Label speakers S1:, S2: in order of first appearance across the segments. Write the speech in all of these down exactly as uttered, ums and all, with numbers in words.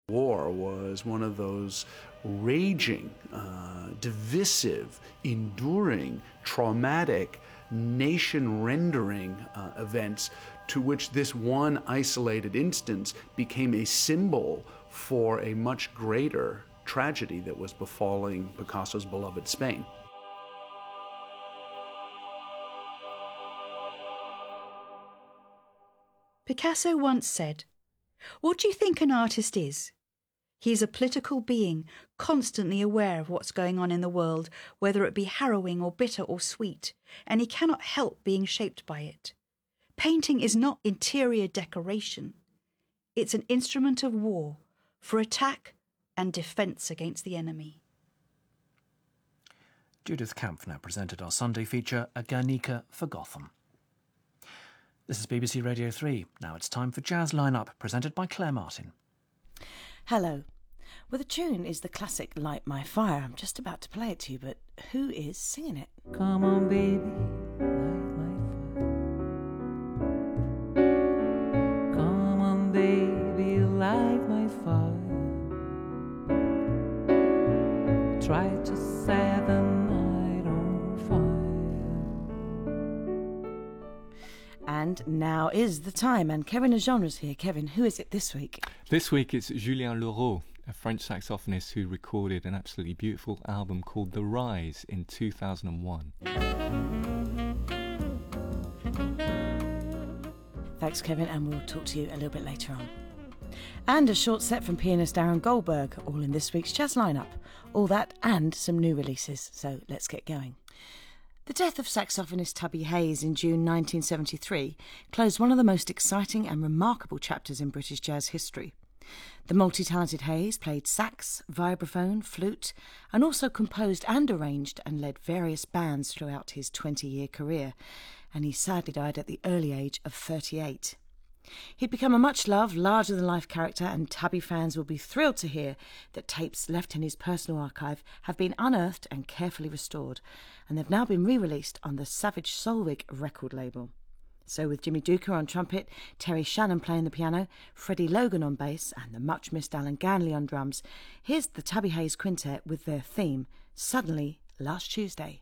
S1: War was one of those raging, uh, divisive, enduring, traumatic, nation-rendering uh, events to which this one isolated instance became a symbol for a much greater tragedy that was befalling Picasso's beloved Spain.
S2: Picasso once said, "What do you think an artist is? He is a political being, constantly aware of what's going on in the world, whether it be harrowing or bitter or sweet, and he cannot help being shaped by it. Painting is not interior decoration. It's an instrument of war, for attack and defence against the enemy."
S3: Judith Kampf now presented our Sunday feature, A Guernica for Gotham. This is B B C Radio three. Now it's time for Jazz Lineup, presented by Claire Martin.
S4: Hello. Well, the tune is the classic Light My Fire. I'm just about to play it to you, but who is singing it?
S5: Come on, baby, light my fire. Come on, baby, light my fire. Try to set the night on fire.
S4: And now is the time, and Kevin Legenre's here. Kevin, who is it this week?
S6: This week it's Julien Leroux, a French saxophonist who recorded an absolutely beautiful album called The Rise in two thousand one.
S4: Thanks, Kevin, and we'll talk to you a little bit later on. And a short set from pianist Aaron Goldberg, all in this week's Jazz Lineup. All that and some new releases, so let's get going. The death of saxophonist Tubby Hayes in June nineteen seventy-three closed one of the most exciting and remarkable chapters in British jazz history. The multi-talented Hayes played sax, vibraphone, flute, and also composed and arranged and led various bands throughout his twenty-year career, and he sadly died at the early age of thirty-eight. He'd become a much-loved, larger-than-life character, and Tubby fans will be thrilled to hear that tapes left in his personal archive have been unearthed and carefully restored, and they've now been re-released on the Savage Solvig record label. So with Jimmy Duker on trumpet, Terry Shannon playing the piano, Freddie Logan on bass, and the much-missed Alan Ganley on drums, here's the Tubby Hayes Quintet with their theme, Suddenly Last Tuesday.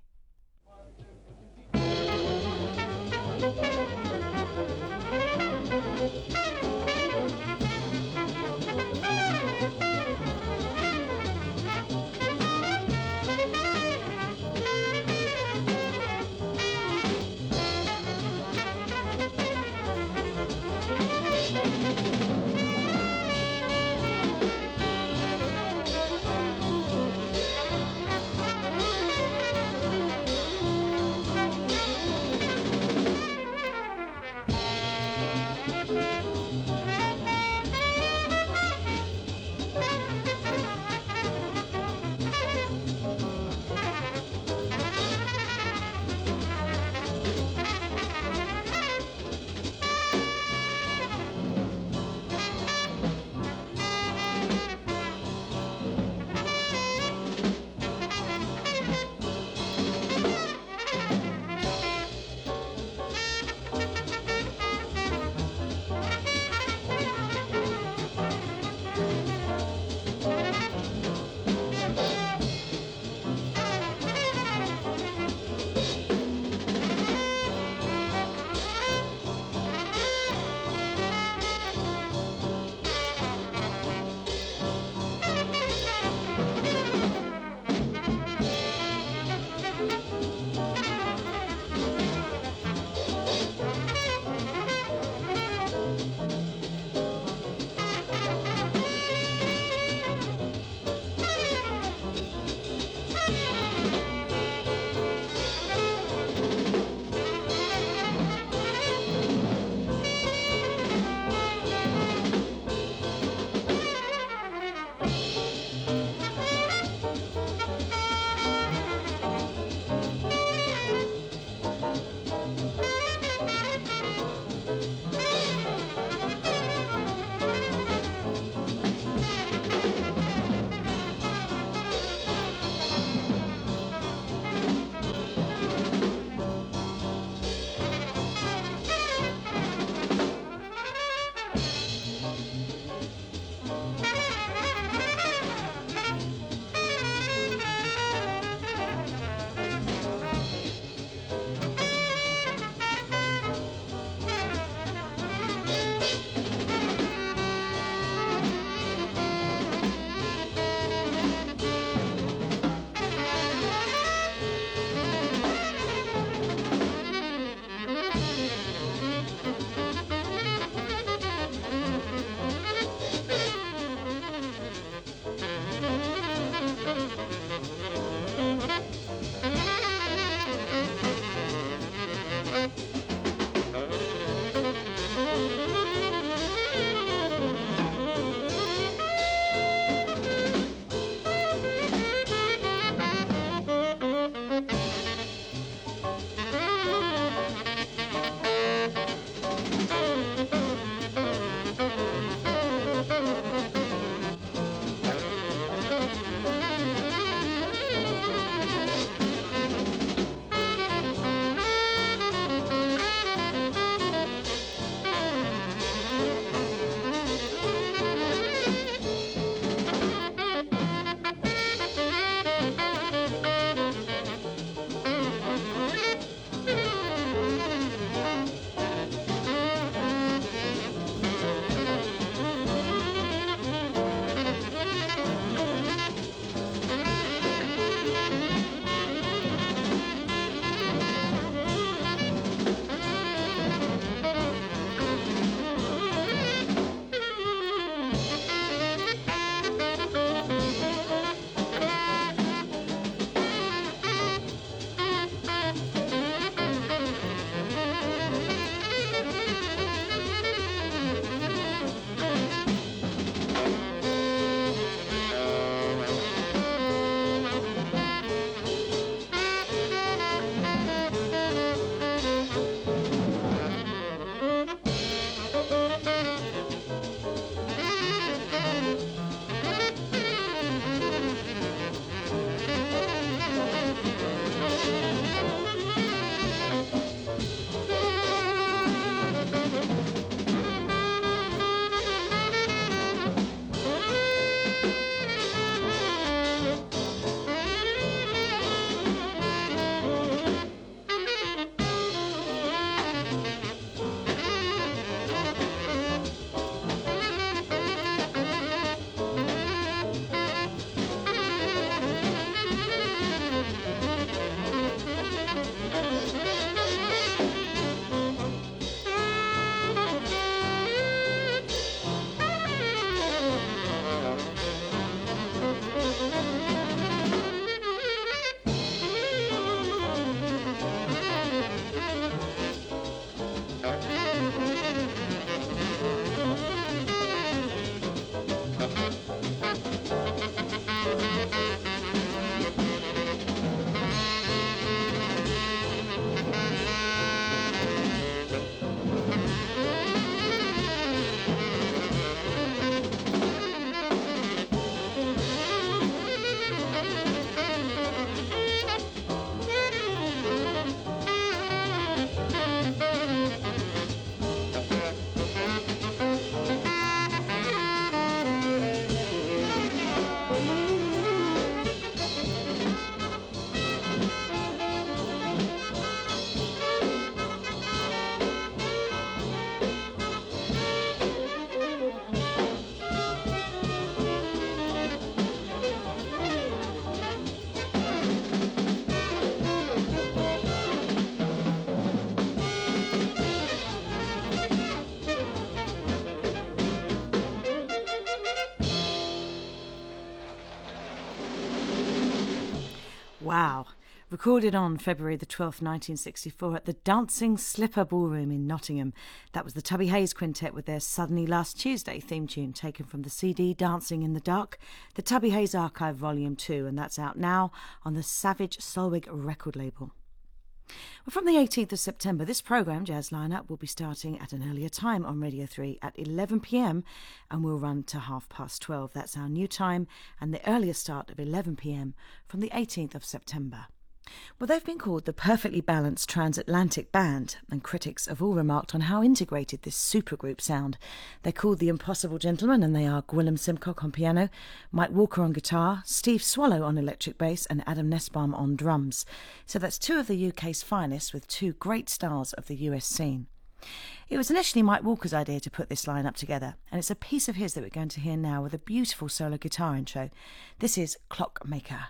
S4: Wow. Recorded on February the twelfth, nineteen sixty-four at the Dancing Slipper Ballroom in Nottingham. That was the Tubby Hayes Quintet with their Suddenly Last Tuesday theme tune taken from the C D Dancing in the Dark, the Tubby Hayes Archive Volume two, and that's out now on the Savage Solwig record label. Well, from the eighteenth of September, this programme, Jazz Lineup, will be starting at an earlier time on Radio three at eleven p m and will run to half past twelve. That's our new time, and the earlier start of eleven p m from the eighteenth of September. Well, they've been called the perfectly balanced transatlantic band, and critics have all remarked on how integrated this supergroup sound. They're called the Impossible Gentlemen, and they are Gwilym Simcock on piano, Mike Walker on guitar, Steve Swallow on electric bass, and Adam Nussbaum on drums. So that's two of the U K's finest with two great stars of the U S scene. It was initially Mike Walker's idea to put this lineup together, and it's a piece of his that we're going to hear now with a beautiful solo guitar intro. This is Clockmaker.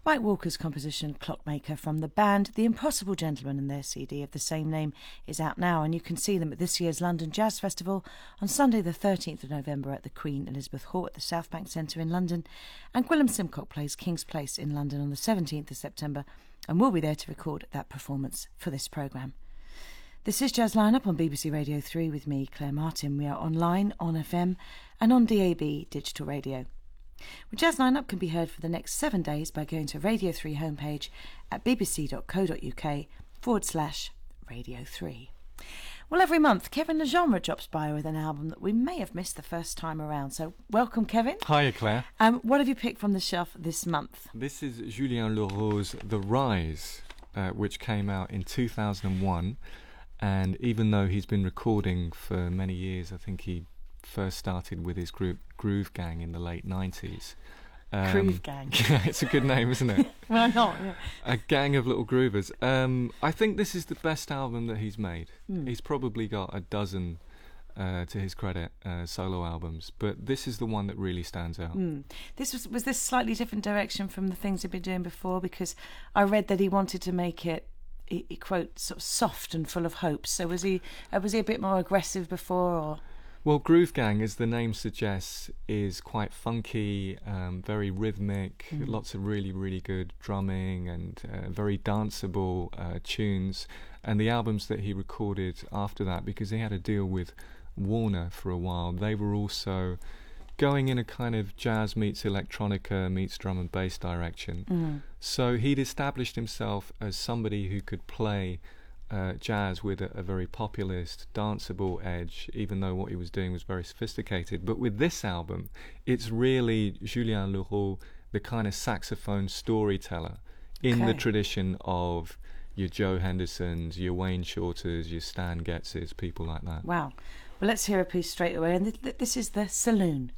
S4: Mike Walker's composition Clockmaker from the band The Impossible Gentlemen, and their C D of the same name is out now, and you can see them at this year's London Jazz Festival on Sunday the thirteenth of November at the Queen Elizabeth Hall at the South Bank Centre in London, and Gwilym Simcock plays King's Place in London on the seventeenth of September, and we'll be there to record that performance for this programme. This is Jazz Lineup on B B C Radio three with me, Claire Martin. We are online, on F M and on D A B digital radio. Well, Jazz Lineup can be heard for the next seven days by going to Radio three homepage at bbc.co.uk forward slash Radio three. Well, every month, Kevin Legendre drops by with an album that we may have missed the first time around. So welcome, Kevin.
S6: Hiya, Claire.
S4: Um, what have you picked from the shelf this month?
S6: This is Julien Leroux's The Rise, uh, which came out in two thousand one. And even though he's been recording for many years, I think he first started with his group Groove Gang in the late nineties. Um,
S4: Groove Gang.
S6: It's a good name, isn't it?
S4: Why not? Yeah.
S6: A gang of little groovers. Um, I think this is the best album that he's made.
S4: Mm.
S6: He's probably got a dozen, uh, to his credit, uh, solo albums, but this is the one that really stands out.
S4: Mm. This was was this slightly different direction from the things he'd been doing before, because I read that he wanted to make it, he, he quote, sort of soft and full of hopes. So was he uh, was he a bit more aggressive before, or?
S6: Well, Groove Gang, as the name suggests, is quite funky, um, very rhythmic, mm. lots of really, really good drumming and uh, very danceable uh, tunes. And the albums that he recorded after that, because he had a deal with Warner for a while, they were also going in a kind of jazz meets electronica meets drum and bass direction.
S4: Mm.
S6: So he'd established himself as somebody who could play Uh, jazz with a, a very populist, danceable edge, even though what he was doing was very sophisticated. But with this album, it's really Julien Leroux, the kind of saxophone storyteller, in
S4: Okay.
S6: the tradition of your Joe Hendersons, your Wayne Shorters, your Stan Getzes, people like that.
S4: Wow. Well, let's hear a piece straight away, and th- th- this is The Saloon.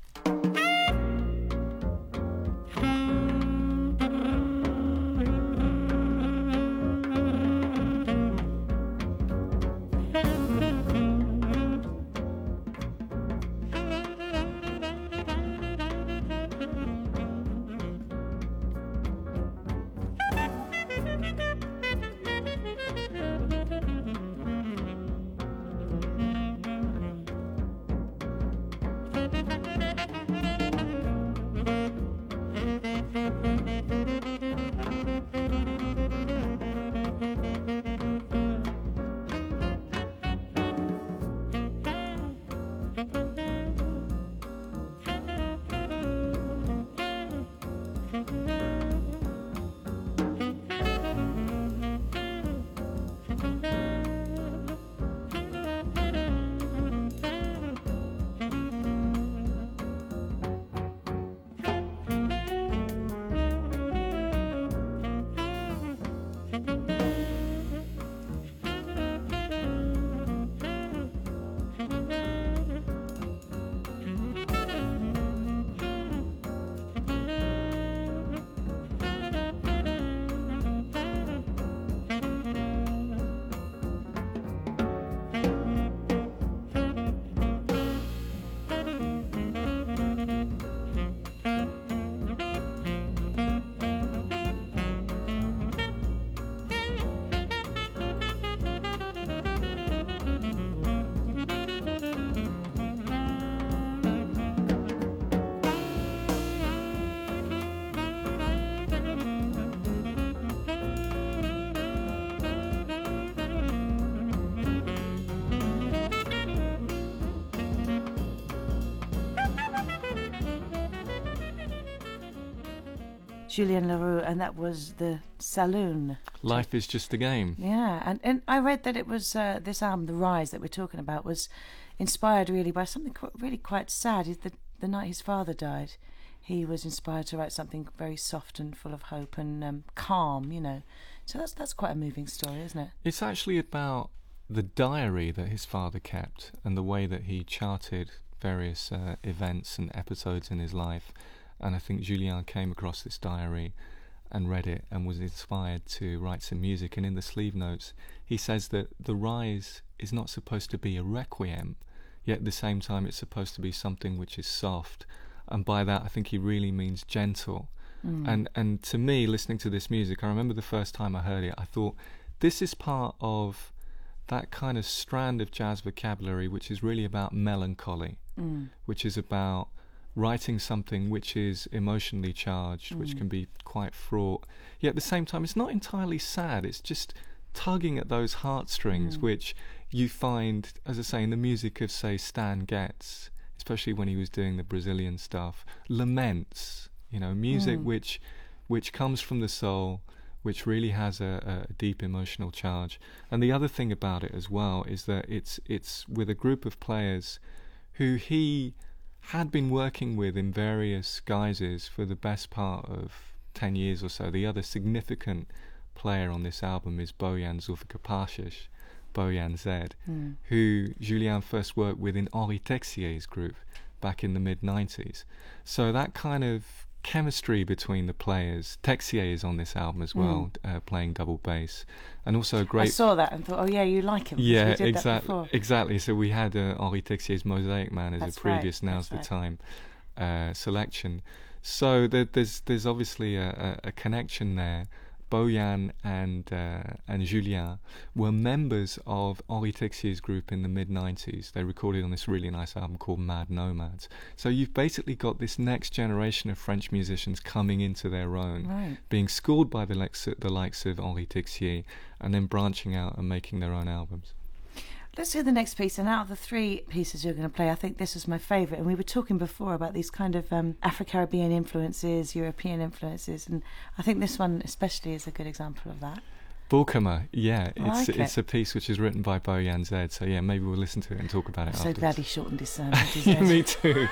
S4: Julien Leroux, and that was The Saloon.
S6: Life is just a game.
S4: Yeah, and, and I read that it was uh, this album, The Rise, that we're talking about, was inspired really by something qu- really quite sad. The, the night his father died, he was inspired to write something very soft and full of hope and um, calm, you know. So that's that's quite a moving story, isn't it?
S6: It's actually about the diary that his father kept and the way that he charted various uh, events and episodes in his life. And I think Julien came across this diary and read it and was inspired to write some music. And in the sleeve notes, he says that The Rise is not supposed to be a requiem, yet at the same time it's supposed to be something which is soft. And by that, I think he really means gentle. Mm. And and to me, listening to this music, I remember the first time I heard it, I thought, this is part of that kind of strand of jazz vocabulary which is really about melancholy, mm. which is about writing something which is emotionally charged, mm. which can be quite fraught. Yet at the same time, it's not entirely sad. It's just tugging at those heartstrings, mm. which you find, as I say, in the music of, say, Stan Getz, especially when he was doing the Brazilian stuff, laments, you know, music mm. which which comes from the soul, which really has a, a deep emotional charge. And the other thing about it as well is that it's it's with a group of players who he had been working with in various guises for the best part of ten years or so. The other significant player on this album is Bojan Zulfikar-Pashish, Bojan Z, mm. who Julien first worked with in Henri Texier's group back in the mid nineties. So that kind of chemistry between the players. Texier is on this album as well, mm. uh, playing double bass, and also a great.
S4: I saw that and thought, oh yeah, you like him.
S6: Yeah,
S4: we did
S6: exactly.
S4: That before.
S6: Exactly. So we had uh, Henri Texier's Mosaic Man as
S4: That's
S6: a previous
S4: right.
S6: Now's
S4: That's
S6: the
S4: right.
S6: Time uh, selection. So there, there's there's obviously a, a, a connection there. Bojan and uh, and Julien were members of Henri Texier's group in the mid nineties. They recorded on this really nice album called Mad Nomads. So you've basically got this next generation of French musicians coming into their own,
S4: right.
S6: being schooled by the likes, the likes of Henri Texier, and then branching out and making their own albums.
S4: Let's do the next piece, and out of the three pieces you're going to play, I think this was my favourite. And we were talking before about these kind of um, Afro-Caribbean influences, European influences, and I think this one especially is a good example of that.
S6: Bulkama, yeah, it's
S4: like
S6: it's
S4: it.
S6: a piece which is written by Bojan Z, so yeah, maybe we'll listen to it and talk about it
S4: I'm so
S6: afterwards.
S4: glad he shortened his surname to Z.
S6: Me too.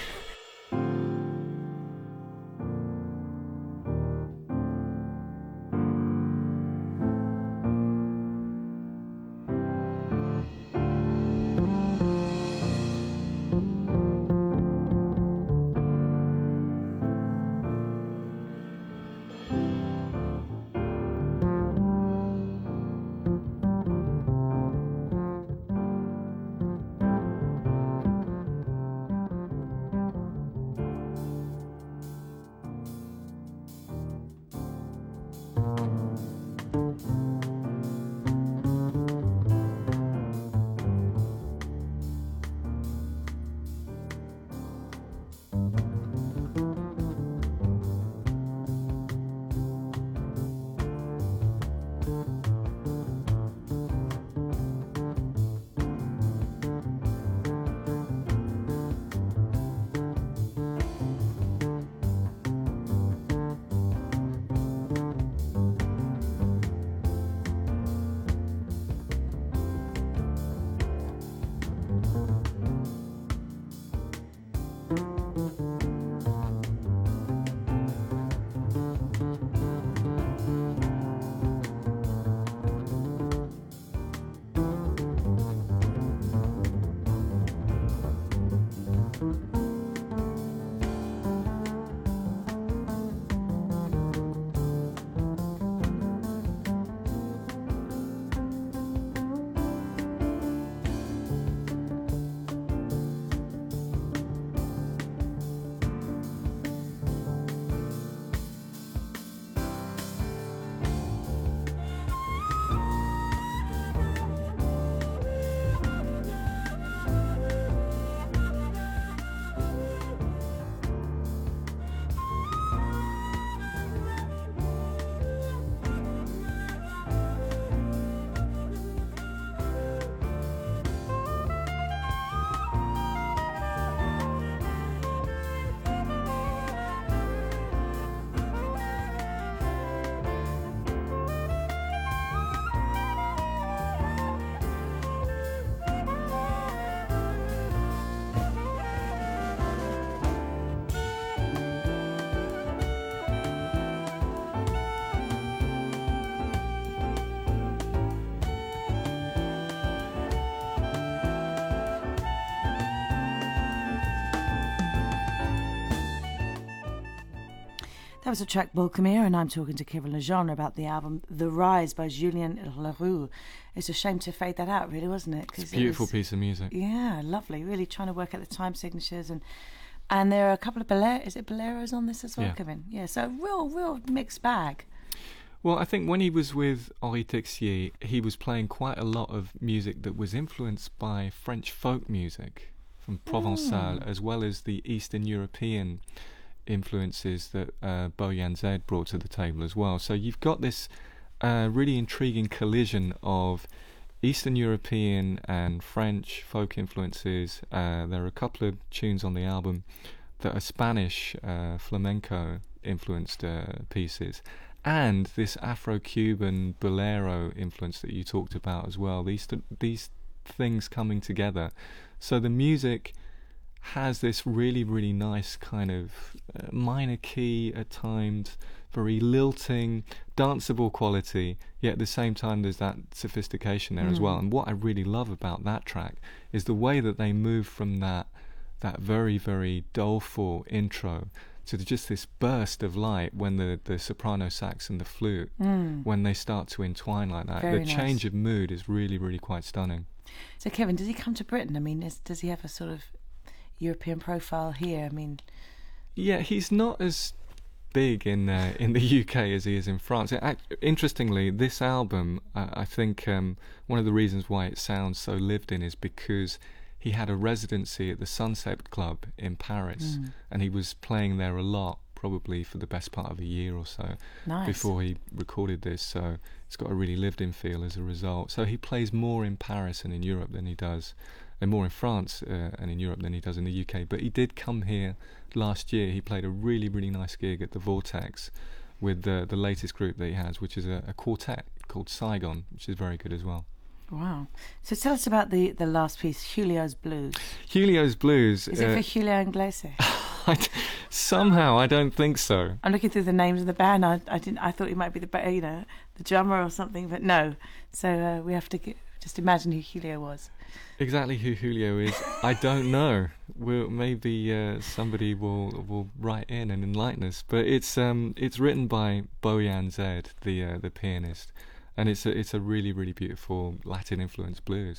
S4: That was a track Bulkamir, and I'm talking to Kieran Lejeune about the album The Rise by Julien Leroux. It's a shame to fade that out, really, wasn't it?
S6: It's a beautiful
S4: it was,
S6: piece of music.
S4: Yeah, lovely. Really trying to work out the time signatures and And there are a couple of bolero, is it boleros on this as well,
S6: Yeah.
S4: Kevin? Yeah, so real, real mixed bag.
S6: Well, I think when he was with Henri Texier, he was playing quite a lot of music that was influenced by French folk music from Provençal, as well as the Eastern European influences that uh, Boyan Zed brought to the table as well. So you've got this uh, really intriguing collision of Eastern European and French folk influences. Uh, there are a couple of tunes on the album that are Spanish uh, flamenco influenced uh, pieces, and this Afro-Cuban bolero influence that you talked about as well. These th- these things coming together. So the music has this really, really nice kind of uh, minor key at times, very lilting, danceable quality, yet at the same time there's that sophistication there mm. as well. And what I really love about that track is the way that they move from that that very, very doleful intro to just this burst of light when the, the soprano sax and the flute, mm. when they start to entwine like that.
S4: Very
S6: the
S4: nice.
S6: change of mood is really, really quite stunning.
S4: So, Kevin, does he come to Britain? I mean, is, does he have a sort of European profile here? I mean...
S6: Yeah, he's not as big in uh, in the U K as he is in France. It, act, interestingly, this album, uh, I think um, one of the reasons why it sounds so lived in is because he had a residency at the Sunset Club in Paris, mm. and he was playing there a lot, probably for the best part of a year or so,
S4: nice.
S6: before he recorded this. So it's got a really lived-in feel as a result. So he plays more in Paris and in Europe than he does, and more in France uh, and in Europe than he does in the U K. But he did come here last year. He played a really, really nice gig at the Vortex with the the latest group that he has, which is a, a quartet called Saigon, which is very good as well.
S4: Wow. So tell us about the, the last piece, Julio's Blues.
S6: Julio's Blues.
S4: Is uh, it for Julio Iglesias?
S6: Somehow, I don't think so.
S4: I'm looking through the names of the band. I, I didn't. I thought he might be the you know the drummer or something, but no. So uh, we have to get, just imagine who Julio was.
S6: Exactly who Julio is, I don't know. We'll, maybe uh, somebody will will write in and enlighten us. But it's um it's written by Boyan Zed, the uh, the pianist, and it's a it's a really really beautiful Latin influenced blues.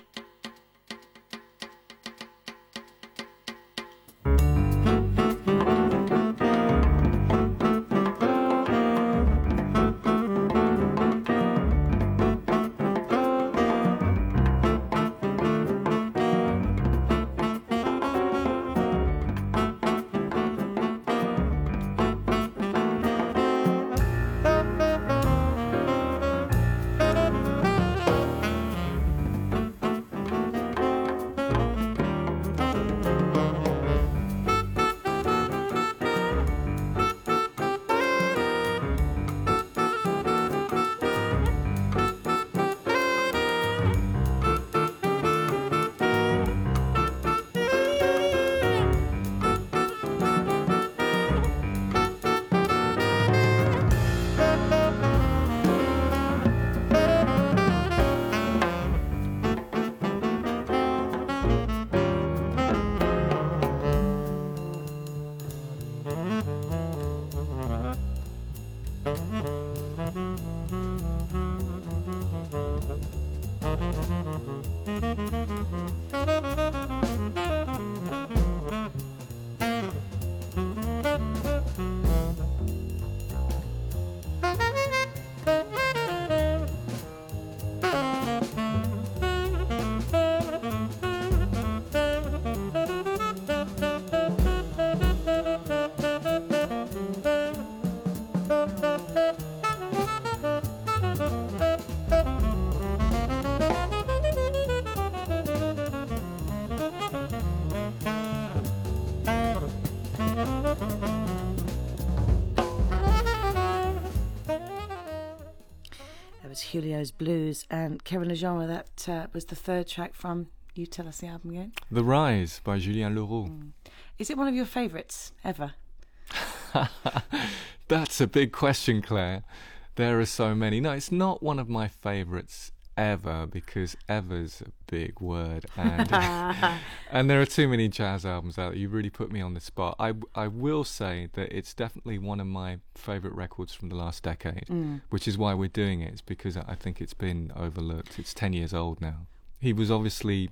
S4: Julio's Blues, and Kevin Legendre, that uh, was the third track from, you tell us the album again.
S6: The Rise by Julien Leroux. Mm.
S4: Is it one of your favourites ever?
S6: That's a big question, Claire. There are so many. No, it's not one of my favourites ever, because ever's a big word, and and there are too many jazz albums out there. You really put me on the spot. I, I will say that it's definitely one of my favourite records from the last decade, mm. which is why we're doing it. It's because I think it's been overlooked. It's ten years old now. He was obviously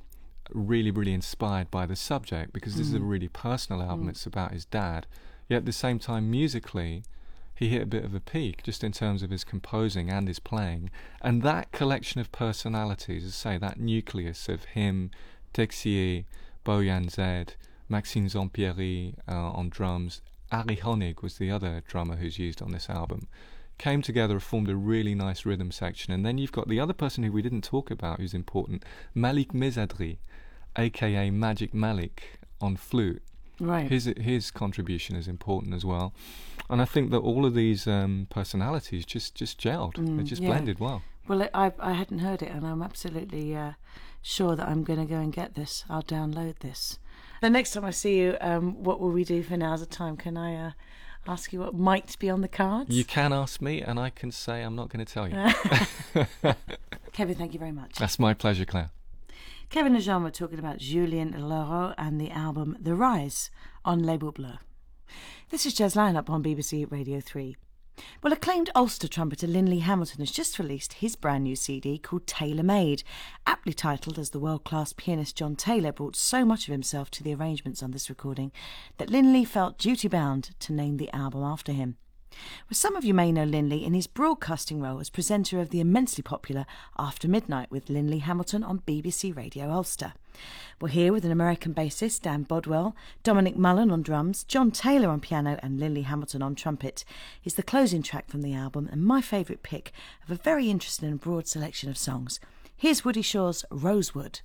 S6: really, really inspired by the subject, because this mm. is a really personal album. Mm. It's about his dad. Yet at the same time, musically, he hit a bit of a peak just in terms of his composing and his playing. And that collection of personalities, as I say, that nucleus of him, Texier, Boyan Zed, Maxime Zampieri uh, on drums, Harry Honig was the other drummer who's used on this album, came together, formed a really nice rhythm section. And then you've got the other person who we didn't talk about who's important, Malik Mezadri, aka Magic Malik, on flute.
S4: Right.
S6: His his contribution is important as well. And I think that all of these um, personalities just, just gelled.
S4: Mm,
S6: they just
S4: yeah.
S6: blended well.
S4: Well, I I hadn't heard it, and I'm absolutely uh, sure that I'm going to go and get this. I'll download this. The next time I see you, um, what will we do for Now's the Time? Can I uh, ask you what might be on the cards?
S6: You can ask me, and I can say I'm not going to tell you.
S4: Kevin, thank you very much.
S6: That's my pleasure, Claire.
S4: Kevin and Jean were talking about Julien Leroux and the album The Rise on Label Bleu. This is Jazz Lineup on B B C Radio three. Well, acclaimed Ulster trumpeter Linley Hamilton has just released his brand new C D called Tailor Made, aptly titled as the world-class pianist John Taylor brought so much of himself to the arrangements on this recording that Linley felt duty-bound to name the album after him. Well, some of you may know Linley in his broadcasting role as presenter of the immensely popular After Midnight with Linley Hamilton on B B C Radio Ulster. We're here with an American bassist, Dan Bodwell, Dominic Mullen on drums, John Taylor on piano and Linley Hamilton on trumpet. Is the closing track from the album and my favourite pick of a very interesting and broad selection of songs. Here's Woody Shaw's Rosewood.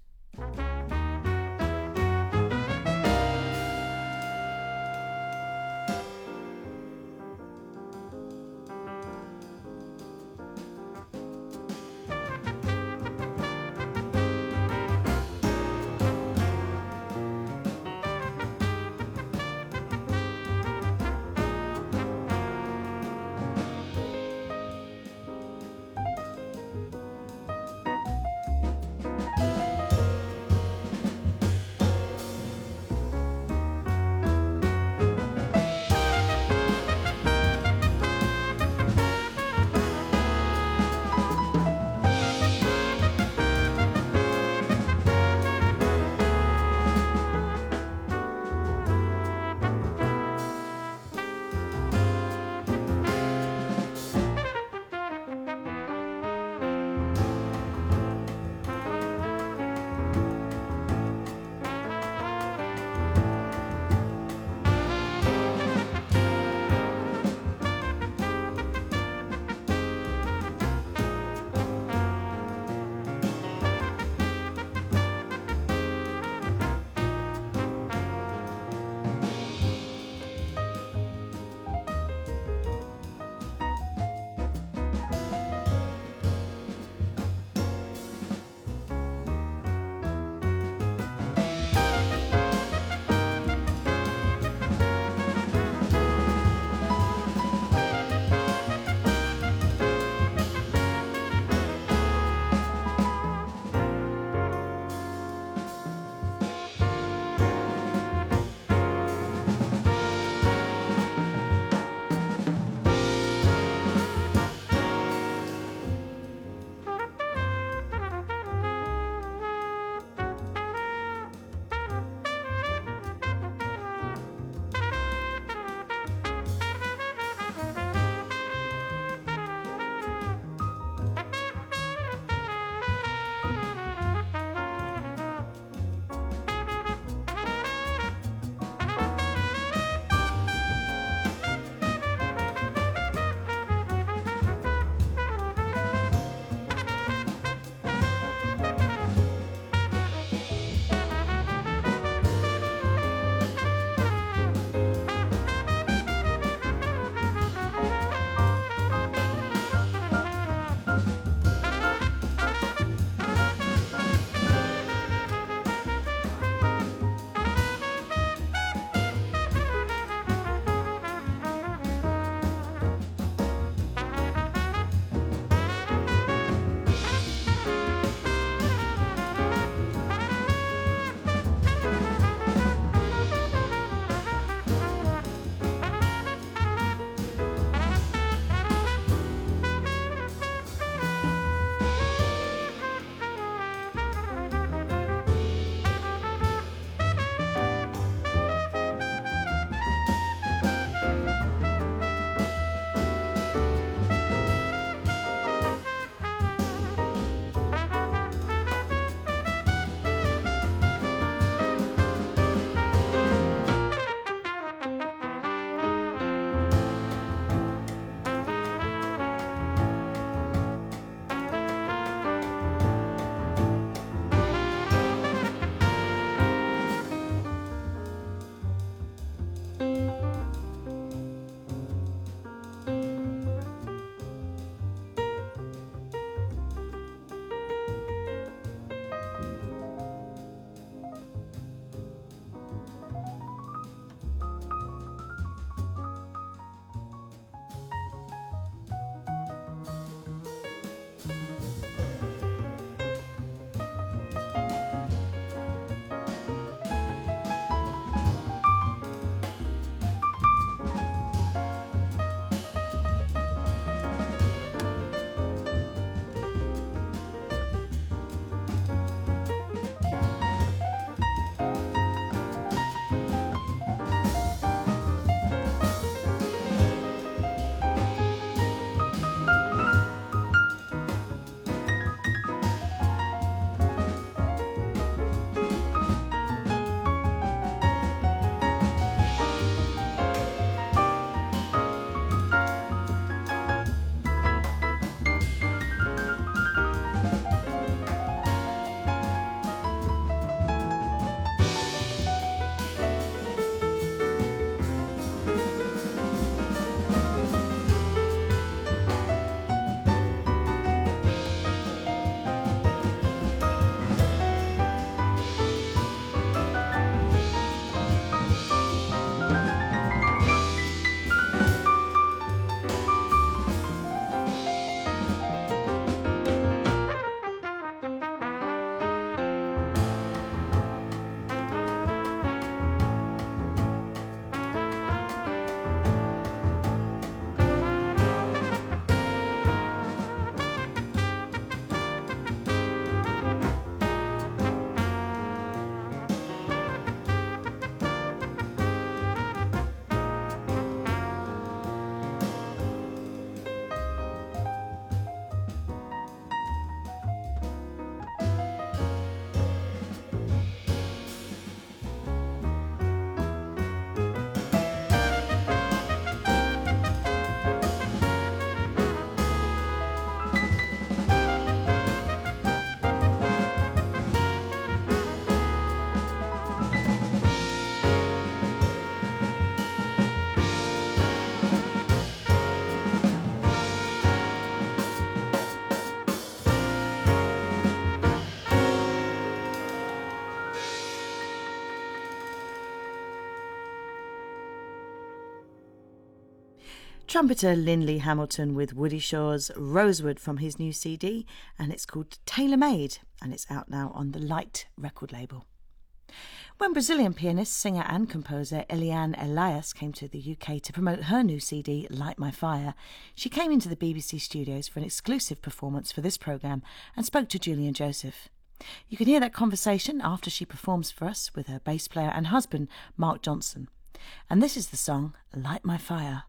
S4: Trumpeter Lindley Hamilton with Woody Shaw's Rosewood from his new C D, and it's called Tailor Made, and it's out now on the Light record label. When Brazilian pianist, singer and composer Eliane Elias came to the U K to promote her new C D, Light My Fire, she came into the B B C studios for an exclusive performance for this programme and spoke to Julian Joseph. You can hear that conversation after she performs for us with her bass player and husband, Mark Johnson. And this is the song, Light My Fire.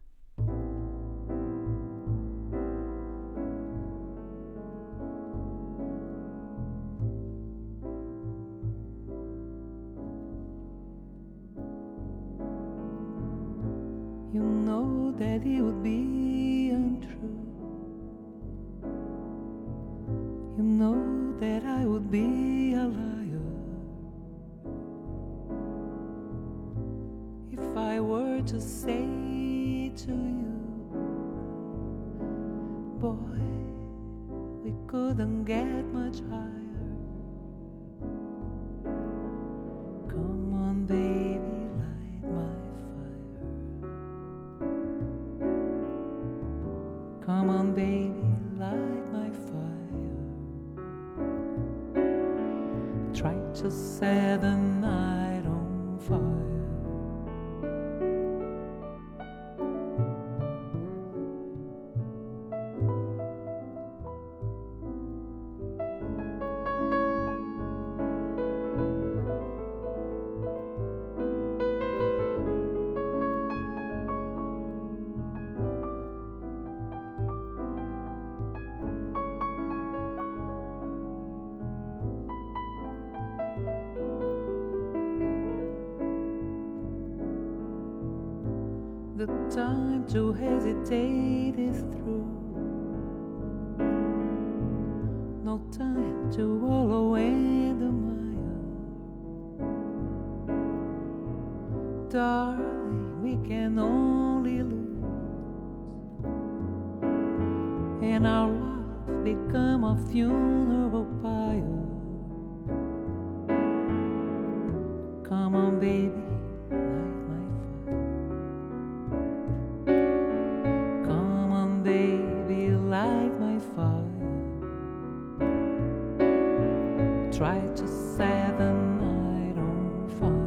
S5: You know that it would be untrue. You know that I would be a liar if I were to say to you, boy, we couldn't get much higher. Come on, baby, light my fire. Come on, baby, light my fire. Try to set the night on fire. The time to hesitate is through. No time to wallow in the mire. Darling, we can only lose, and our love become a funeral pyre. Come on, baby, light my fire. Try to set the night on fire.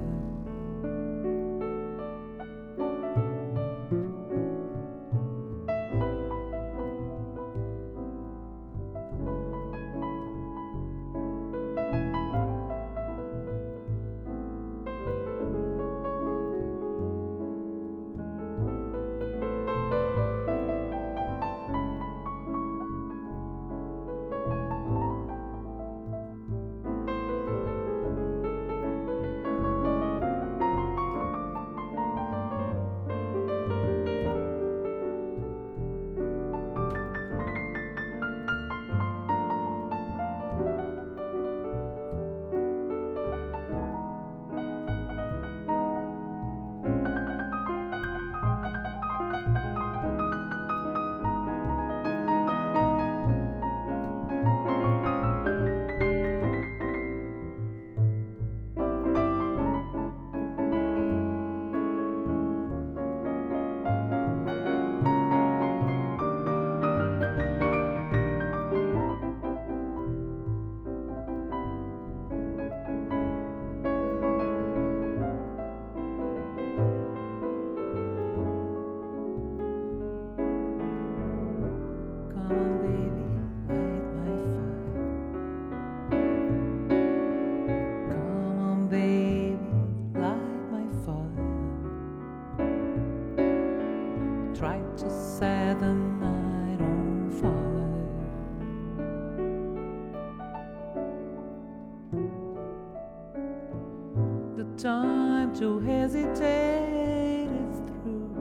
S5: Time to hesitate is through.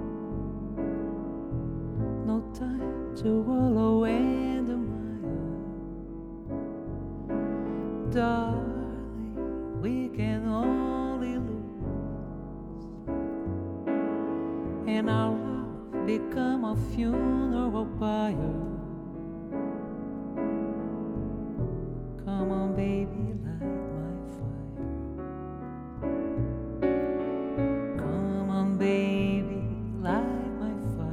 S5: No time to wallow in the mire. Darling, we can only lose, and our love become a funeral pyre. Come on, baby, light my fire. Come on, baby, light my fire.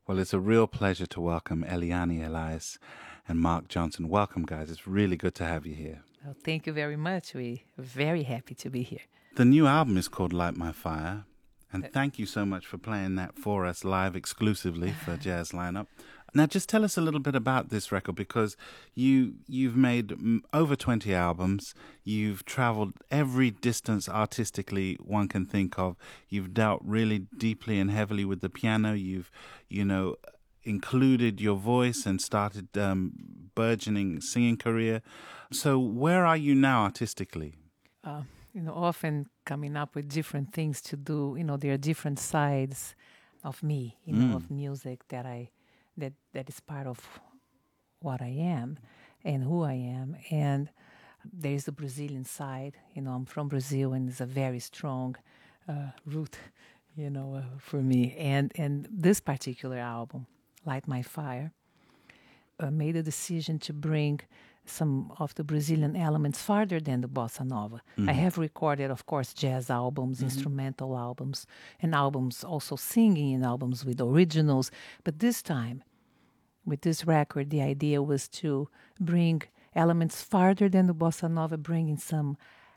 S7: Well, it's a real pleasure to welcome Eliane Elias and Mark Johnson. Welcome, guys. It's really good to have you here.
S5: Well, thank you very much. We're very happy to be here.
S7: The new album is called Light My Fire, and thank you so much for playing that for us live exclusively for Jazz Lineup. Now, just tell us a little bit about this record, because you, you've made mm, over twenty albums. You've traveled every distance artistically one can think of. You've dealt really deeply and heavily with the piano. You've, you know, included your voice and started um, burgeoning singing career. So where are you now artistically?
S5: Uh, you know, often coming up with different things to do. You know, there are different sides of me, you know,
S7: Mm.
S5: of music that I... that that is part of what I am and who I am. And there is the Brazilian side. You know, I'm from Brazil, and it's a very strong uh, root, you know, uh, for me. And and this particular album, Light My Fire, uh, made a decision to bring some of the Brazilian elements farther than the bossa nova.
S7: Mhm.
S5: I have recorded, of course, jazz albums,
S7: Mhm.
S5: instrumental albums, and albums also singing, and albums with originals. But this time, with this record, the idea was to bring elements farther than the bossa nova, bringing some,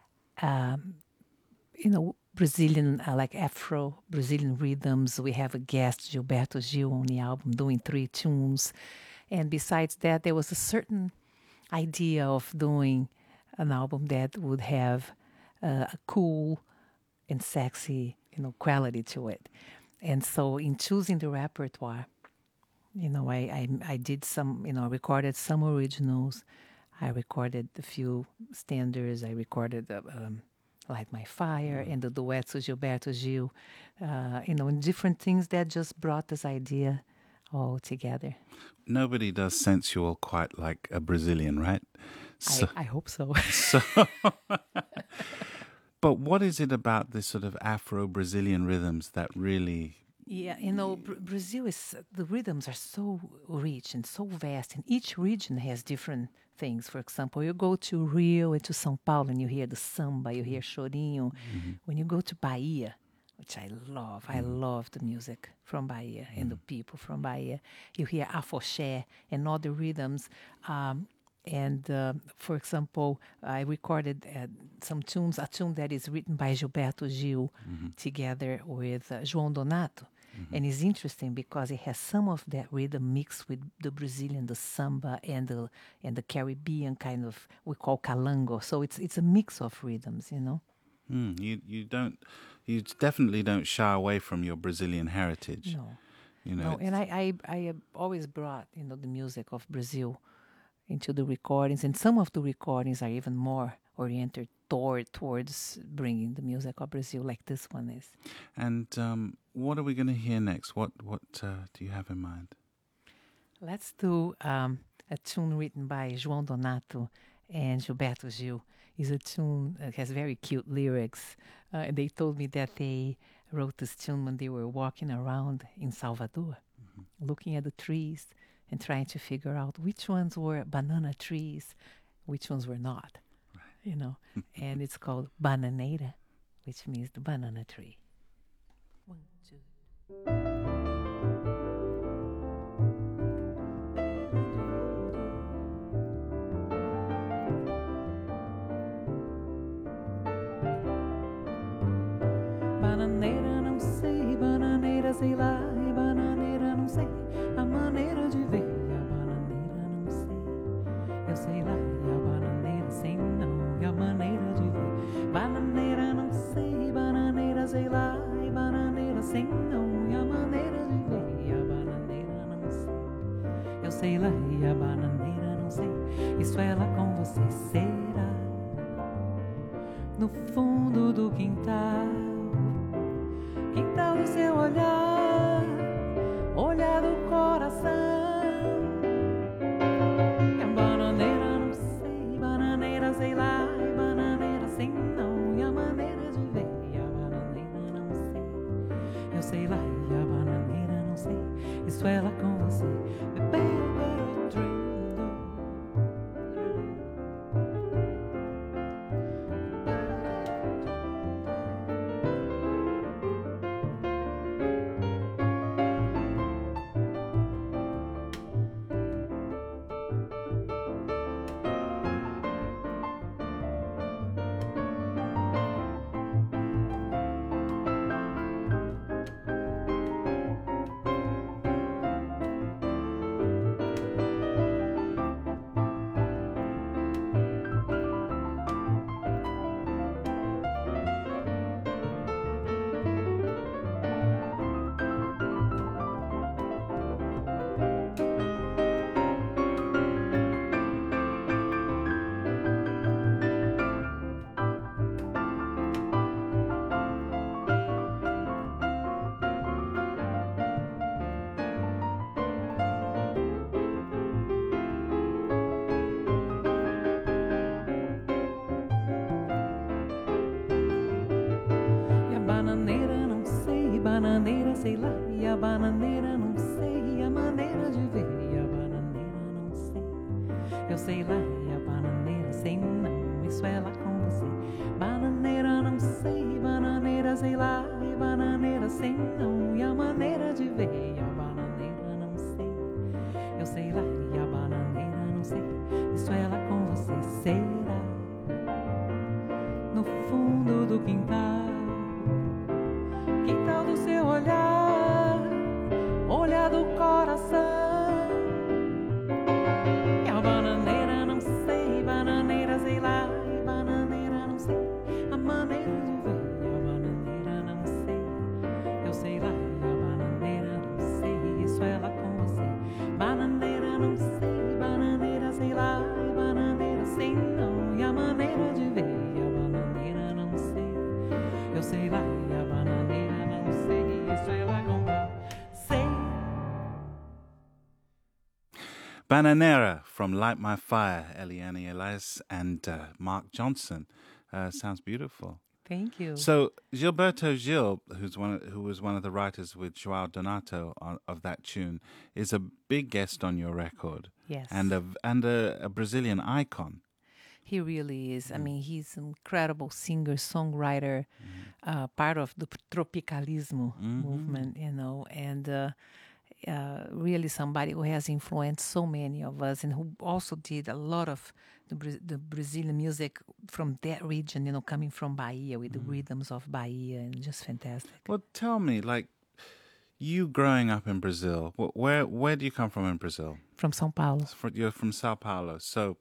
S5: um, you know, Brazilian, uh, like Afro-Brazilian rhythms. We have a guest, Gilberto Gil, on the album doing three tunes. And besides that, there was a certain idea of doing an album that would have uh, a cool and sexy, you know, quality to it. And so in choosing the repertoire, you know, I, I, I did some, you know, recorded some originals. I recorded a few standards. I recorded uh, um, Light My Fire and the duets with Gilberto Gil, uh, you know, and different things that just brought this idea all together.
S7: Nobody does sensual quite like a Brazilian, right? So,
S5: I, I hope so.
S7: so but what is it about this sort of Afro-Brazilian rhythms that really...
S5: Yeah, you know, Br- Brazil is, the rhythms are so rich and so vast, and each region has different things. For example, you go to Rio and to São Paulo and you hear the samba, you hear chorinho.
S7: Mm-hmm.
S5: When you go to Bahia, which I love, I love the music from Bahia and the people from Bahia, you hear afoxé and other rhythms. Um, and, uh, for example, I recorded uh, some tunes, a tune that is written by Gilberto Gil together with uh, João Donato. And it's interesting because it has some of that rhythm mixed with the Brazilian, the samba, and the and the Caribbean kind of, we call calango. So it's it's a mix of rhythms, you know.
S7: Mm, you you don't you definitely don't shy away from your Brazilian heritage.
S5: No,
S7: You know,
S5: no.
S7: it's-
S5: And I, I I have always brought, you know, the music of Brazil into the recordings, and some of the recordings are even more oriented toward towards bringing the music of Brazil, like this one is.
S7: And um, what are we going to hear next? What what uh, do you have in mind?
S5: Let's do um, a tune written by João Donato and Gilberto Gil. It's a tune that has very cute lyrics. Uh, and they told me that they wrote this tune when they were walking around in Salvador, looking at the trees and trying to figure out which ones were banana trees, which ones were not, you know. And it's called Bananeira, which means the banana tree. One, two.
S8: Bananeira, não sei, bananeira, sei lá, e bananeira, não sei, a maneira de ver, a bananeira, não sei, eu sei lá, e a bananeira, sei não, e a maneira de ver, bananeira, não sei, bananeira, sei lá, e bananeira, sei não, e a maneira de ver, e a bananeira, não sei, eu sei lá, e a bananeira, não sei, isso é lá com você será, no fundo do quintal. Quintal do seu olhar, olhar do coração. E a bananeira não sei, bananeira sei lá, e bananeira sei não, e a maneira de ver, e a bananeira não sei, eu sei lá, e a bananeira não sei, isso é lá com você, baby, dream. bananeira, sei lá, e a bananeira não sei, a maneira de ver, e a bananeira não sei. Eu sei lá, e a bananeira, sei não, isso é lá com você. Bananeira não sei, bananeira, sei lá, e bananeira, sei não, e a maneira de ver, e a bananeira não sei. Eu sei lá, e a bananeira não sei, isso é lá com você, será? No fundo do quintal, quintal do seu olhar, olhar do coração. E a bananeira não sei, bananeira sei lá, e bananeira não sei, a maneira de ver, e a bananeira não sei. Eu sei lá, e a bananeira não sei, isso é lá com você. Bananeira não sei, bananeira sei lá, e bananeira sei não, e a maneira de ver, e a bananeira não sei. Eu sei lá, e a bananeira não sei, isso é lá com você.
S7: Bananera from Light My Fire, Eliane Elias and uh, Mark Johnson. Uh, sounds beautiful.
S5: Thank you.
S7: So Gilberto Gil, who's one of, who was one of the writers with Joao Donato on, of that tune, is a big guest on your record.
S5: Yes.
S7: And a and a, a Brazilian icon.
S5: He really is. I mean, he's an incredible singer, songwriter, uh, part of the tropicalismo movement, you know, and uh, uh, really somebody who has influenced so many of us and who also did a lot of the, Bra- the Brazilian music from that region, you know, coming from Bahia with the rhythms of Bahia, and just fantastic.
S7: Well, tell me, like, you growing up in Brazil, wh- where where do you come from in Brazil?
S5: From São Paulo.
S7: Fr- You're from Sao Paulo. So,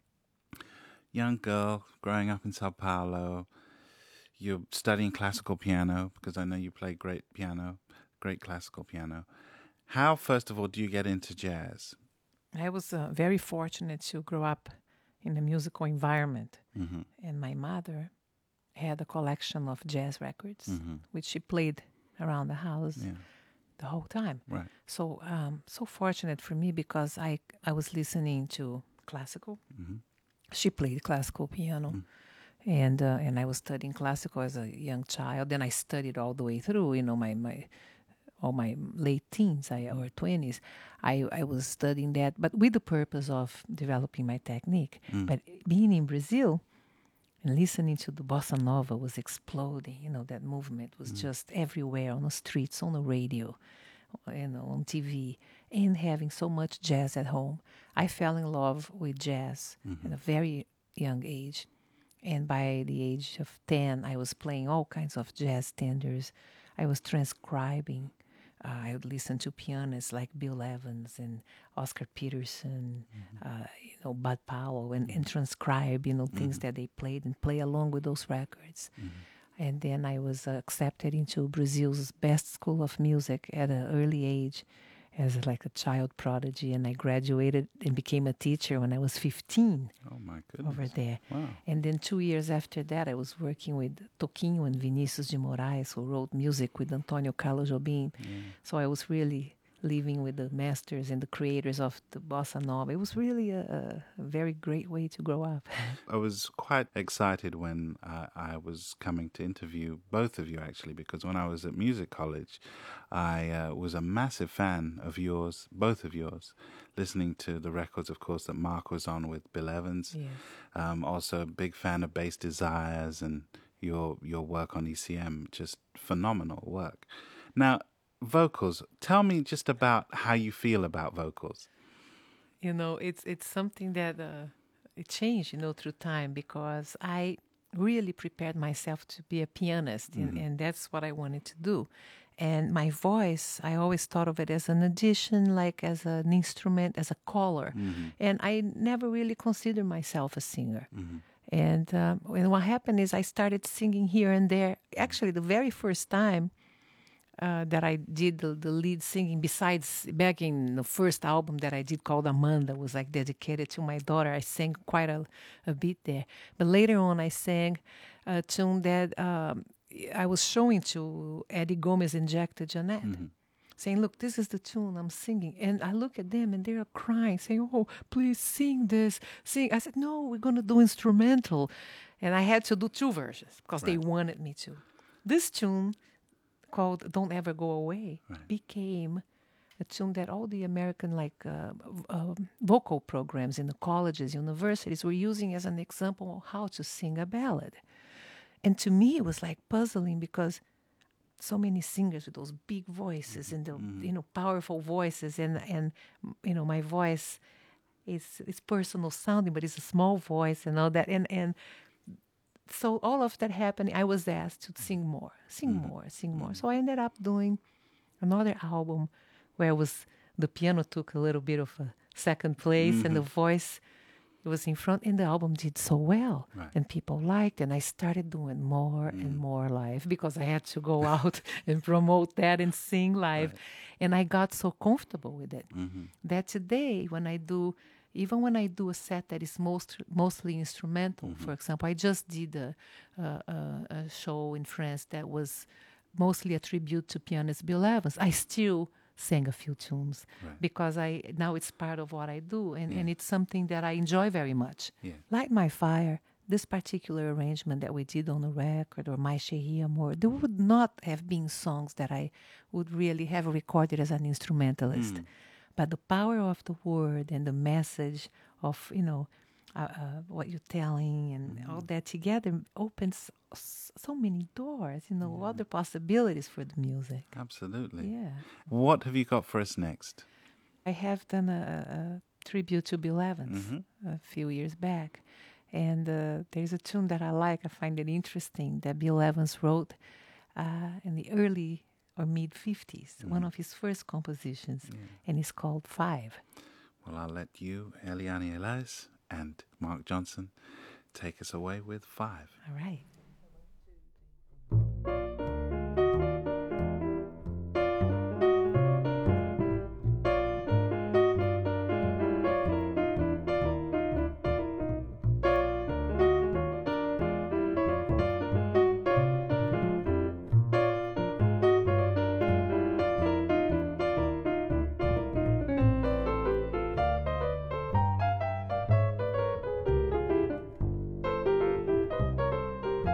S7: young girl growing up in Sao Paulo, you're studying classical piano, because I know you play great piano, great classical piano. How, first of all, do you get into jazz?
S5: I was uh, very fortunate to grow up in a musical environment.
S7: Mm-hmm.
S5: And my mother had a collection of jazz records,
S7: Mm-hmm.
S5: which she played around the house
S7: Yeah,
S5: the whole time.
S7: right.
S5: So, um, so fortunate for me because I I was listening to classical.
S7: Mm-hmm.
S5: She played classical piano,
S7: Mm.
S5: and uh, and I was studying classical as a young child. Then I studied all the way through. You know, my my all my late teens I, or twenties, I I was studying that, but with the purpose of developing my technique.
S7: Mm.
S5: But being in Brazil and listening to the bossa nova was exploding. You know, that movement was just everywhere, on the streets, on the radio, you know, on T V, and having so much jazz at home. I fell in love with jazz at a very young age. And by the age of ten, I was playing all kinds of jazz standards. I was transcribing. Uh, I would listen to pianists like Bill Evans and Oscar Peterson, uh, you know, Bud Powell, and, and transcribe, you know, things that they played and play along with those records. And then I was uh, accepted into Brazil's best school of music at an early age as like a child prodigy. And I graduated and became a teacher when I was fifteen
S7: Oh, my goodness.
S5: over there.
S7: Wow.
S5: And then two years after that, I was working with Toquinho and Vinicius de Moraes, who wrote music with Antonio Carlos Jobim. So I was really living with the masters and the creators of the bossa nova. It was really a, a very great way to grow up.
S7: I was quite excited when uh, I was coming to interview both of you, actually, because when I was at music college, I uh, was a massive fan of yours, both of yours, listening to the records, of course, that Mark was on with Bill Evans.
S5: Yes.
S7: Um, also a big fan of Bass Desires and your your work on E C M, just phenomenal work. Now, vocals, tell me just about how you feel about vocals.
S5: You know, it's it's something that uh, it changed, you know, through time, because I really prepared myself to be a pianist, and, and that's what I wanted to do. And my voice, I always thought of it as an addition, like as an instrument, as a color. And I never really considered myself a singer. And, um, and what happened is I started singing here and there. Actually, the very first time uh, that I did the, the lead singing, besides back in the first album that I did called Amanda, was like dedicated to my daughter. I sang quite a, a bit there. But later on, I sang a tune that um, I was showing to Eddie Gomez and Jack de Janet, saying, look, this is the tune I'm singing. And I look at them and they're crying, saying, oh, please sing this, sing. I said, no, we're going to do instrumental. And I had to do two versions because they wanted me to. This tune called Don't Ever Go Away
S7: Right.
S5: became a tune that all the American like uh, v- uh, vocal programs in the colleges, universities were using as an example of how to sing a ballad. And to me, it was like puzzling because so many singers with those big voices and the you know powerful voices, and and you know my voice is is personal sounding, but it's a small voice and all that, and and so all of that happened. I was asked to sing more, sing more, sing more. So I ended up doing another album where was the piano took a little bit of a second place and the voice it was in front, and the album did so well.
S7: Right.
S5: And people liked, and I started doing more and more live because I had to go out and promote that and sing live. And I got so comfortable with it that today when I do, even when I do a set that is most mostly instrumental, for example, I just did a, a, a, a show in France that was mostly a tribute to pianist Bill Evans. I still sang a few tunes
S7: Right.
S5: because I now it's part of what I do, and,
S7: Yeah.
S5: and it's something that I enjoy very much.
S7: Yeah.
S5: Light My Fire, this particular arrangement that we did on the record, or My Chérie Amour, there would not have been songs that I would really have recorded as an instrumentalist. But the power of the word and the message of, you know, uh, uh, what you're telling and all that together opens s- so many doors, you know, other possibilities for the music.
S7: Absolutely.
S5: Yeah.
S7: What have you got for us next?
S5: I have done a, a tribute to Bill Evans a few years back. And uh, there's a tune that I like, I find it interesting, that Bill Evans wrote uh, in the early or mid fifties, one of his first compositions, and it's called Five.
S7: Well, I'll let you, Eliane Elias, and Mark Johnson take us away with Five.
S5: All right.
S8: Five.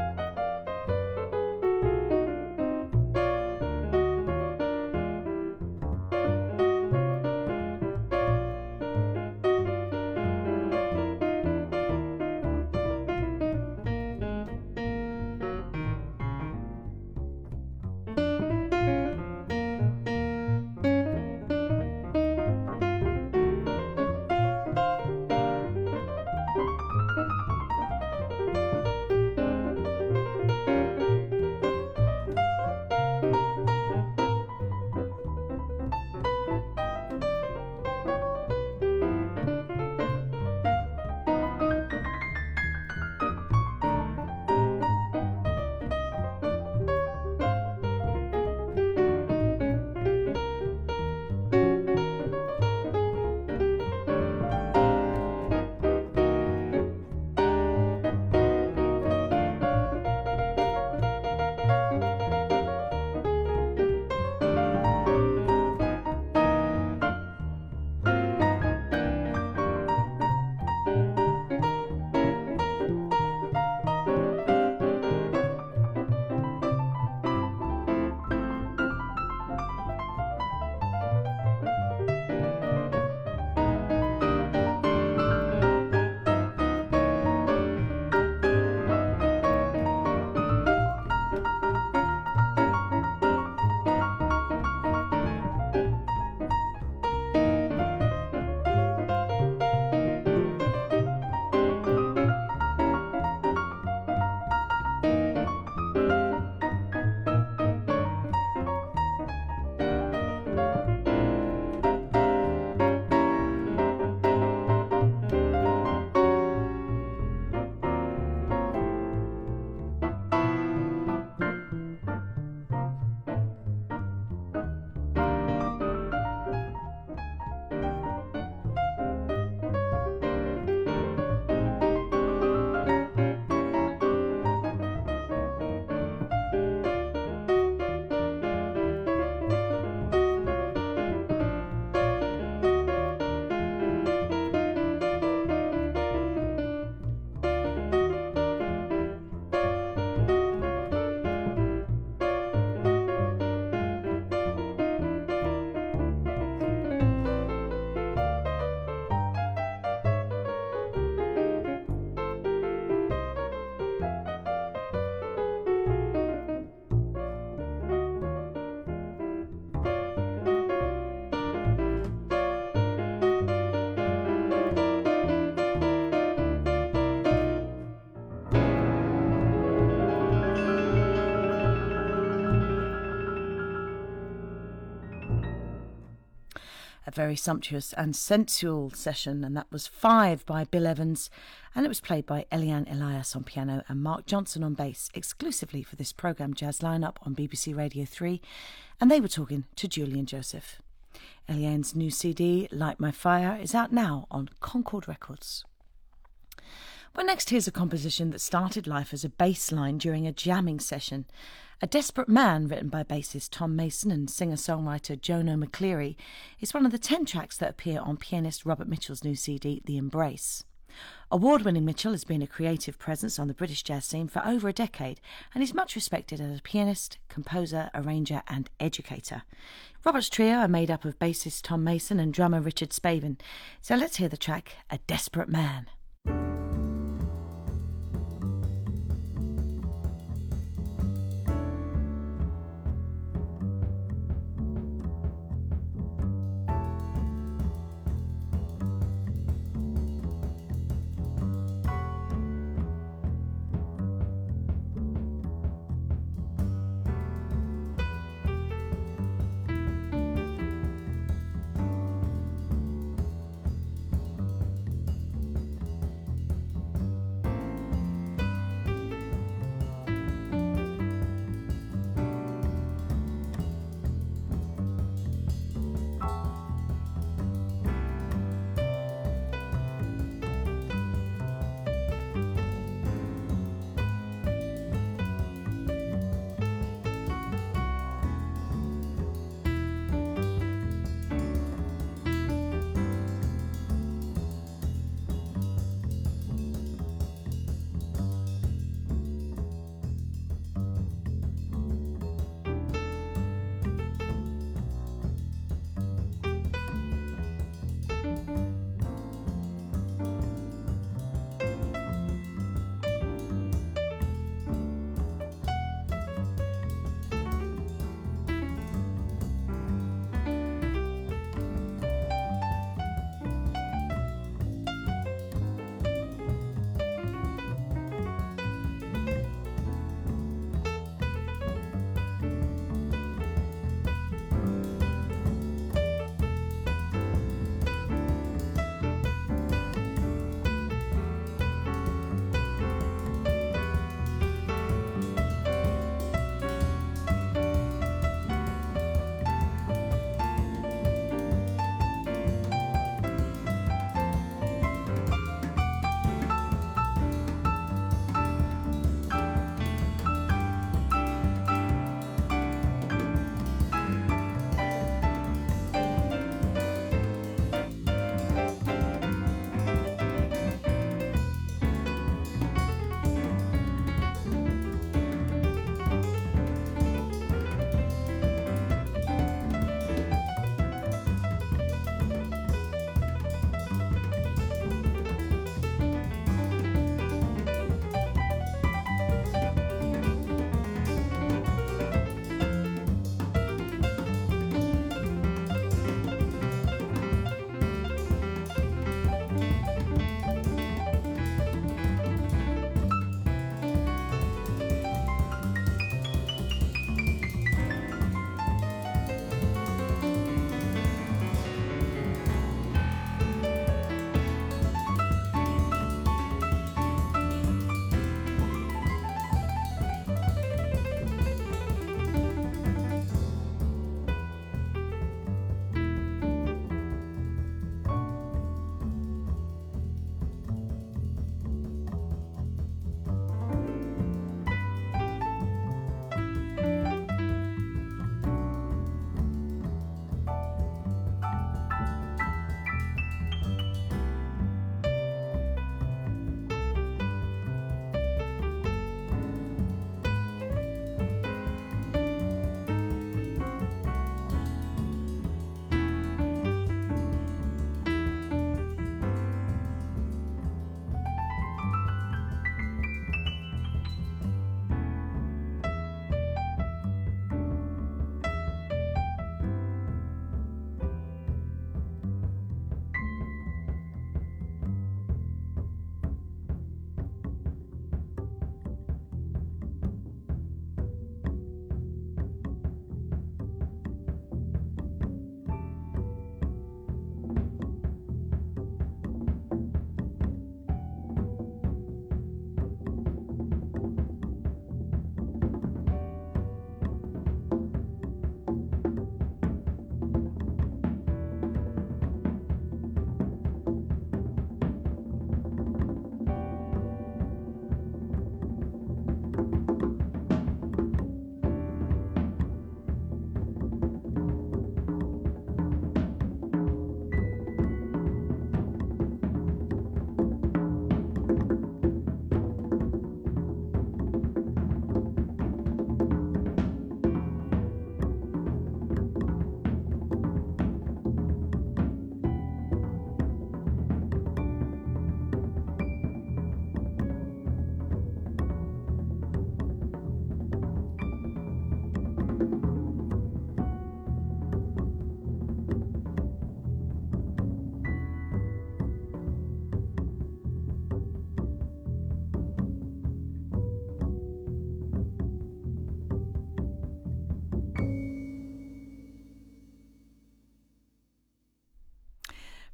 S4: A very sumptuous and sensual session, and that was Five by Bill Evans, and it was played by Eliane Elias on piano and Mark Johnson on bass, exclusively for this programme Jazz Lineup on B B C Radio three, and they were talking to Julian Joseph. Eliane's new C D, Light My Fire, is out now on Concord Records. Well, next here's a composition that started life as a bass line during a jamming session. A Desperate Man, written by bassist Tom Mason and singer-songwriter Jono McCleary, is one of the ten tracks that appear on pianist Robert Mitchell's new C D, The Embrace. Award-winning Mitchell has been a creative presence on the British jazz scene for over a decade and is much respected as a pianist, composer, arranger and educator. Robert's trio are made up of bassist Tom Mason and drummer Richard Spavin. So let's hear the track A Desperate Man.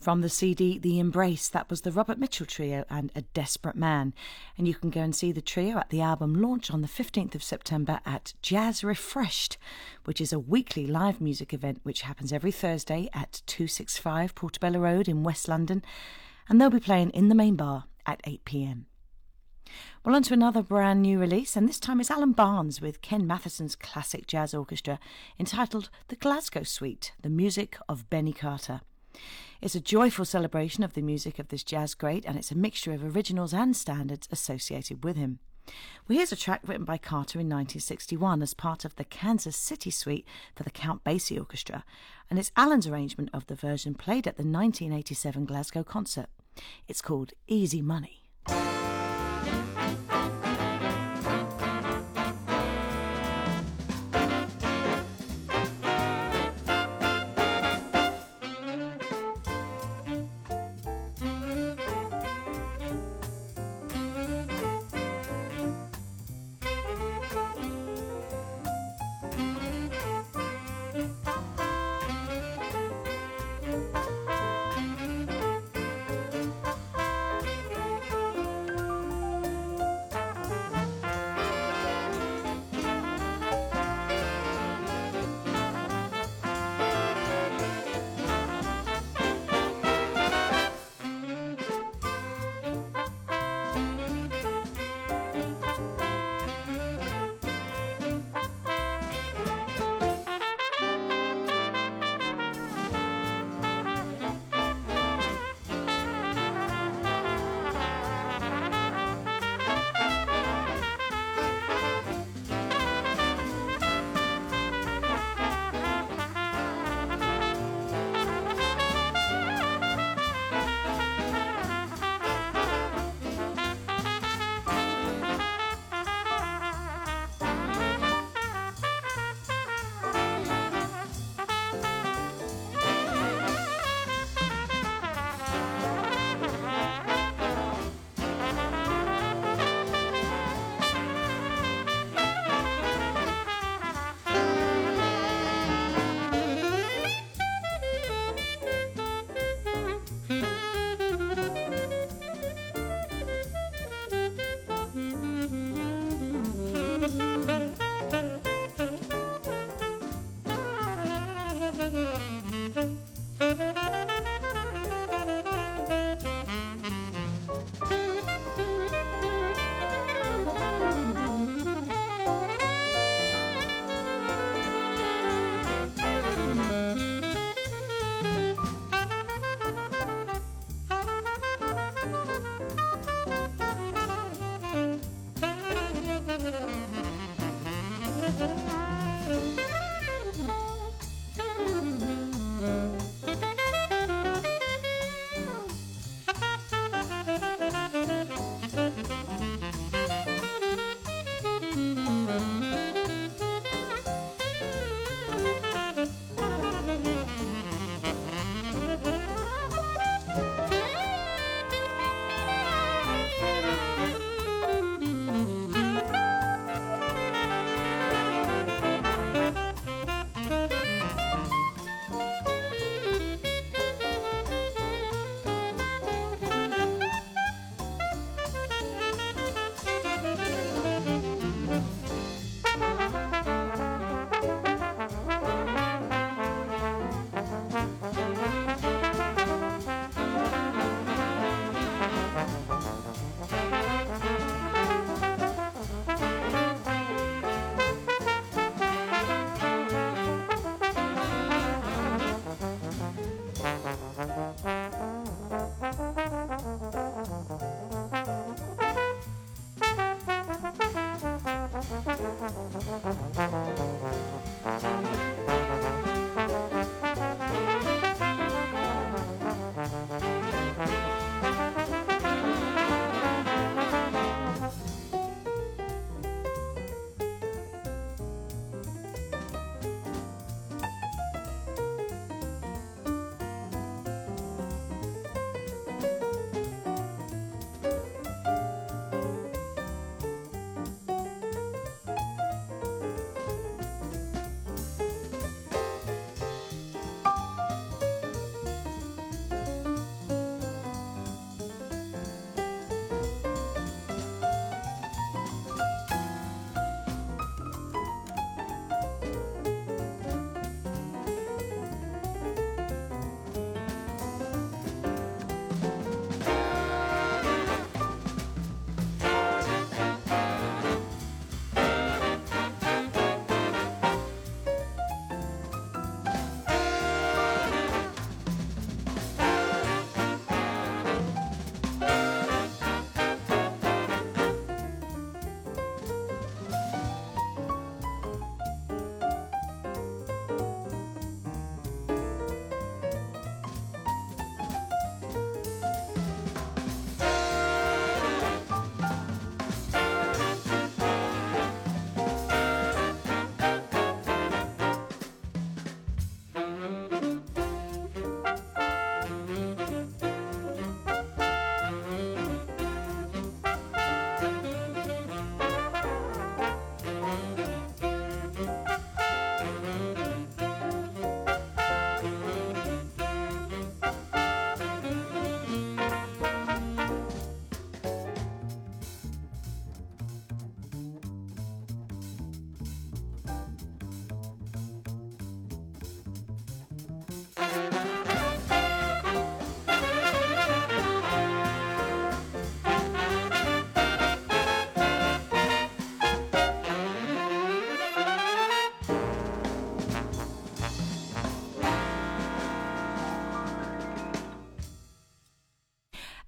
S4: From the C D The Embrace, that was the Robert Mitchell Trio and A Desperate Man. And you can go and see the trio at the album launch on the fifteenth of September at Jazz Refreshed, which is a weekly live music event which happens every Thursday at two sixty-five Portobello Road in West London. And they'll be playing in the main bar at eight p.m. Well, on to another brand new release, and this time it's Alan Barnes with Ken Matheson's classic jazz orchestra entitled The Glasgow Suite, the music of Benny Carter. It's a joyful celebration of the music of this jazz great, and it's a mixture of originals and standards associated with him. Well, here's a track written by Carter in nineteen sixty-one as part of the Kansas City Suite for the Count Basie Orchestra, and it's Alan's arrangement of the version played at the nineteen eighty-seven Glasgow concert. It's called Easy Money.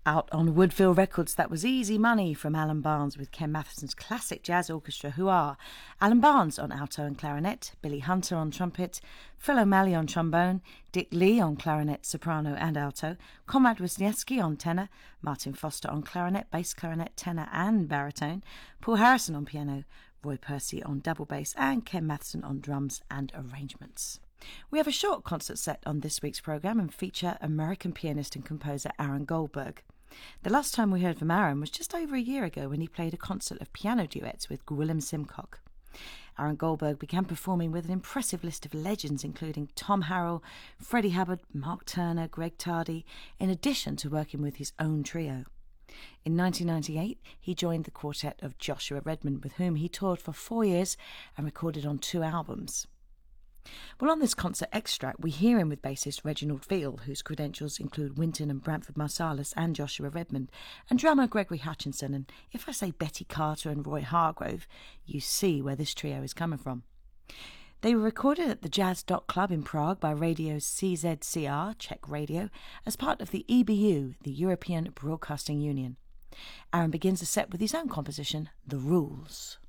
S4: Out on Woodville Records, that was Easy Money from Alan Barnes with Ken Matheson's classic jazz orchestra, who are Alan Barnes on alto and clarinet, Billy Hunter on trumpet, Phil O'Malley on trombone, Dick Lee on clarinet, soprano and alto, Konrad Wisniewski on tenor, Martin Foster on clarinet, bass clarinet, tenor and baritone, Paul Harrison on piano, Roy Percy on double bass, and Ken Matheson on drums and arrangements. We have a short concert set on this week's programme and feature American pianist and composer Aaron Goldberg. The last time we heard from Aaron was just over a year ago when he played a concert of piano duets with Gwilym Simcock. Aaron Goldberg began performing with an impressive list of legends including Tom Harrell, Freddie Hubbard, Mark Turner, Greg Tardy, in addition to working with his own trio. In nineteen ninety-eight, he joined the quartet of Joshua Redman, with whom he toured for four years and recorded on two albums. Well, on this concert extract, we hear him with bassist Reginald Veal, whose credentials include Wynton and Branford Marsalis and Joshua Redmond, and drummer Gregory Hutchinson, and if I say Betty Carter and Roy Hargrove, you see where this trio is coming from. They were recorded at the Jazz Dot Club in Prague by Radio C Z C R, Czech Radio, as part of the E B U, the European Broadcasting Union. Aaron begins the set with his own composition, The Rules.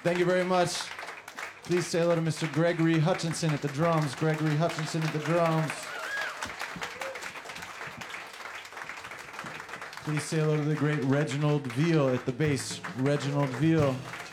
S9: Thank you very much. Please say hello to Mister Gregory Hutchinson at the drums. Gregory Hutchinson at the drums. Please say hello to the great Reginald Veal at the bass. Reginald Veal.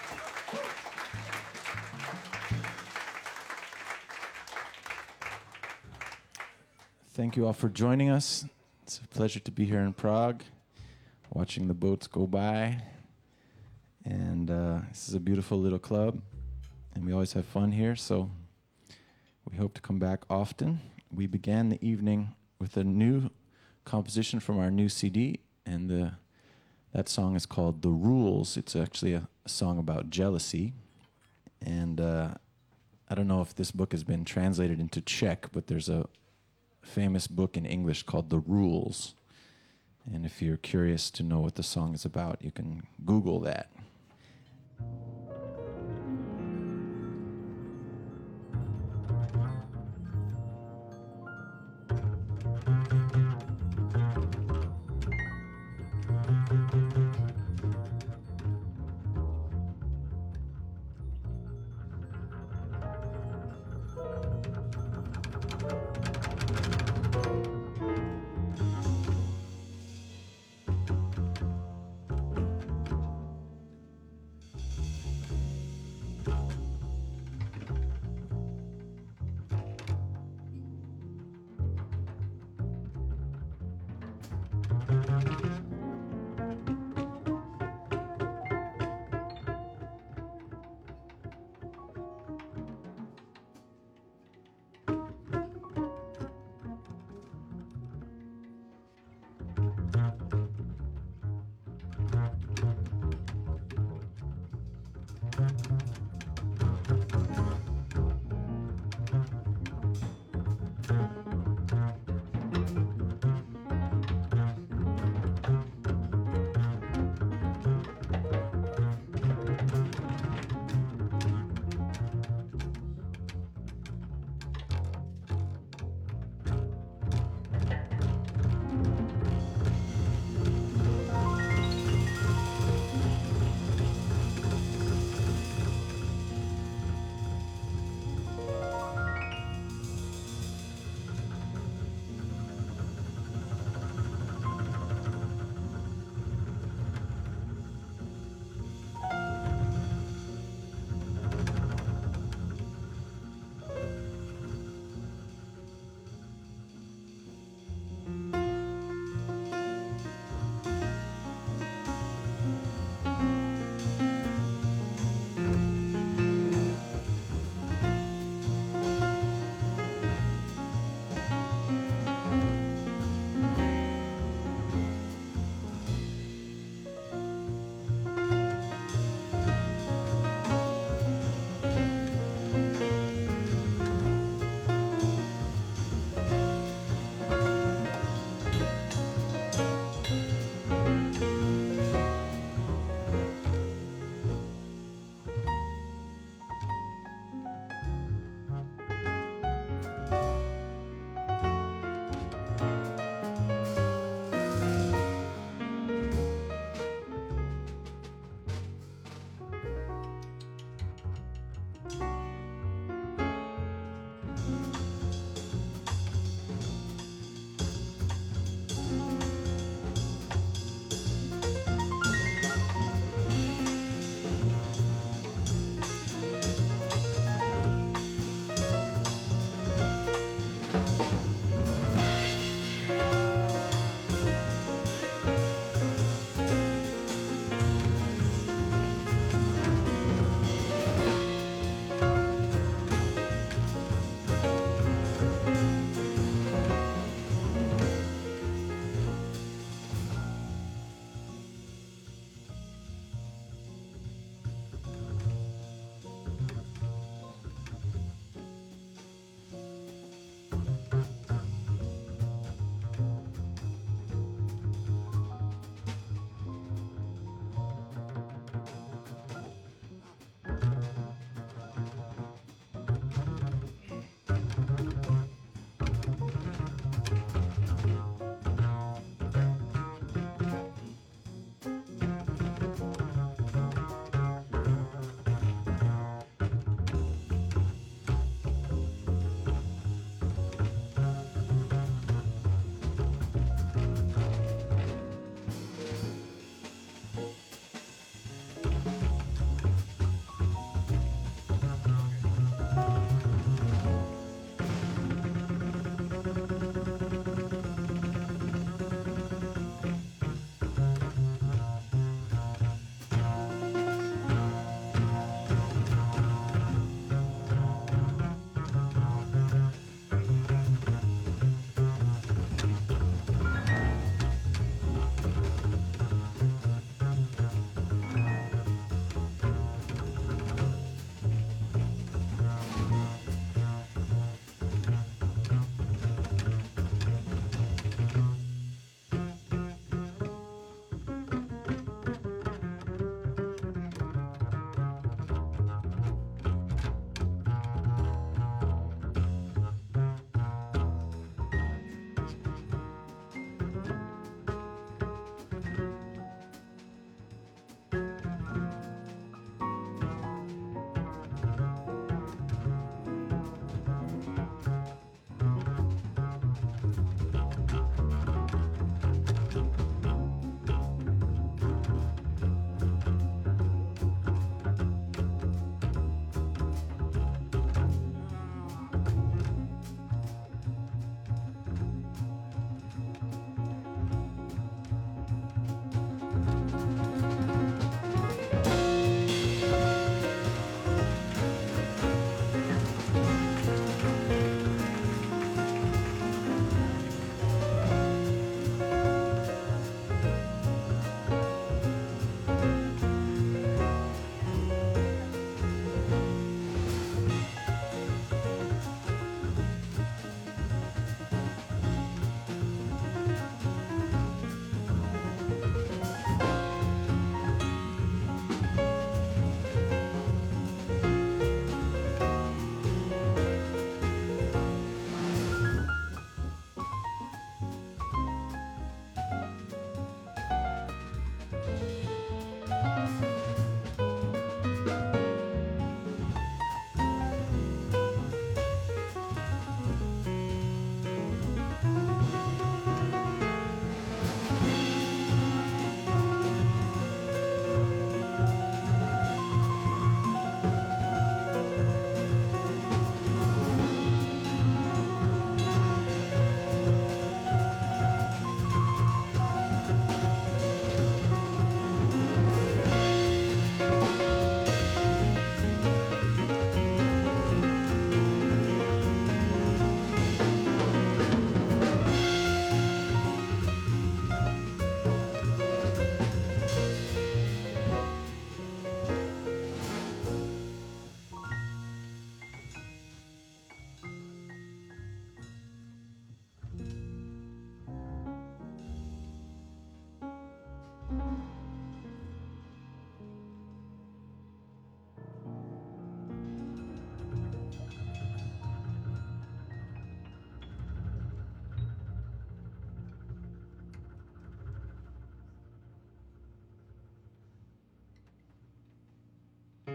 S9: Thank you all for joining us. It's a pleasure to be here in Prague, watching the boats go by. And uh, this is a beautiful little club, and we always have fun here, so we hope to come back often. We began the evening with a new composition from our new C D, and the, that song is called The Rules. It's actually a, a song about jealousy. And uh, I don't know if this book has been translated into Czech, but there's a famous book in English called The Rules. And if you're curious to know what the song is about, you can Google that.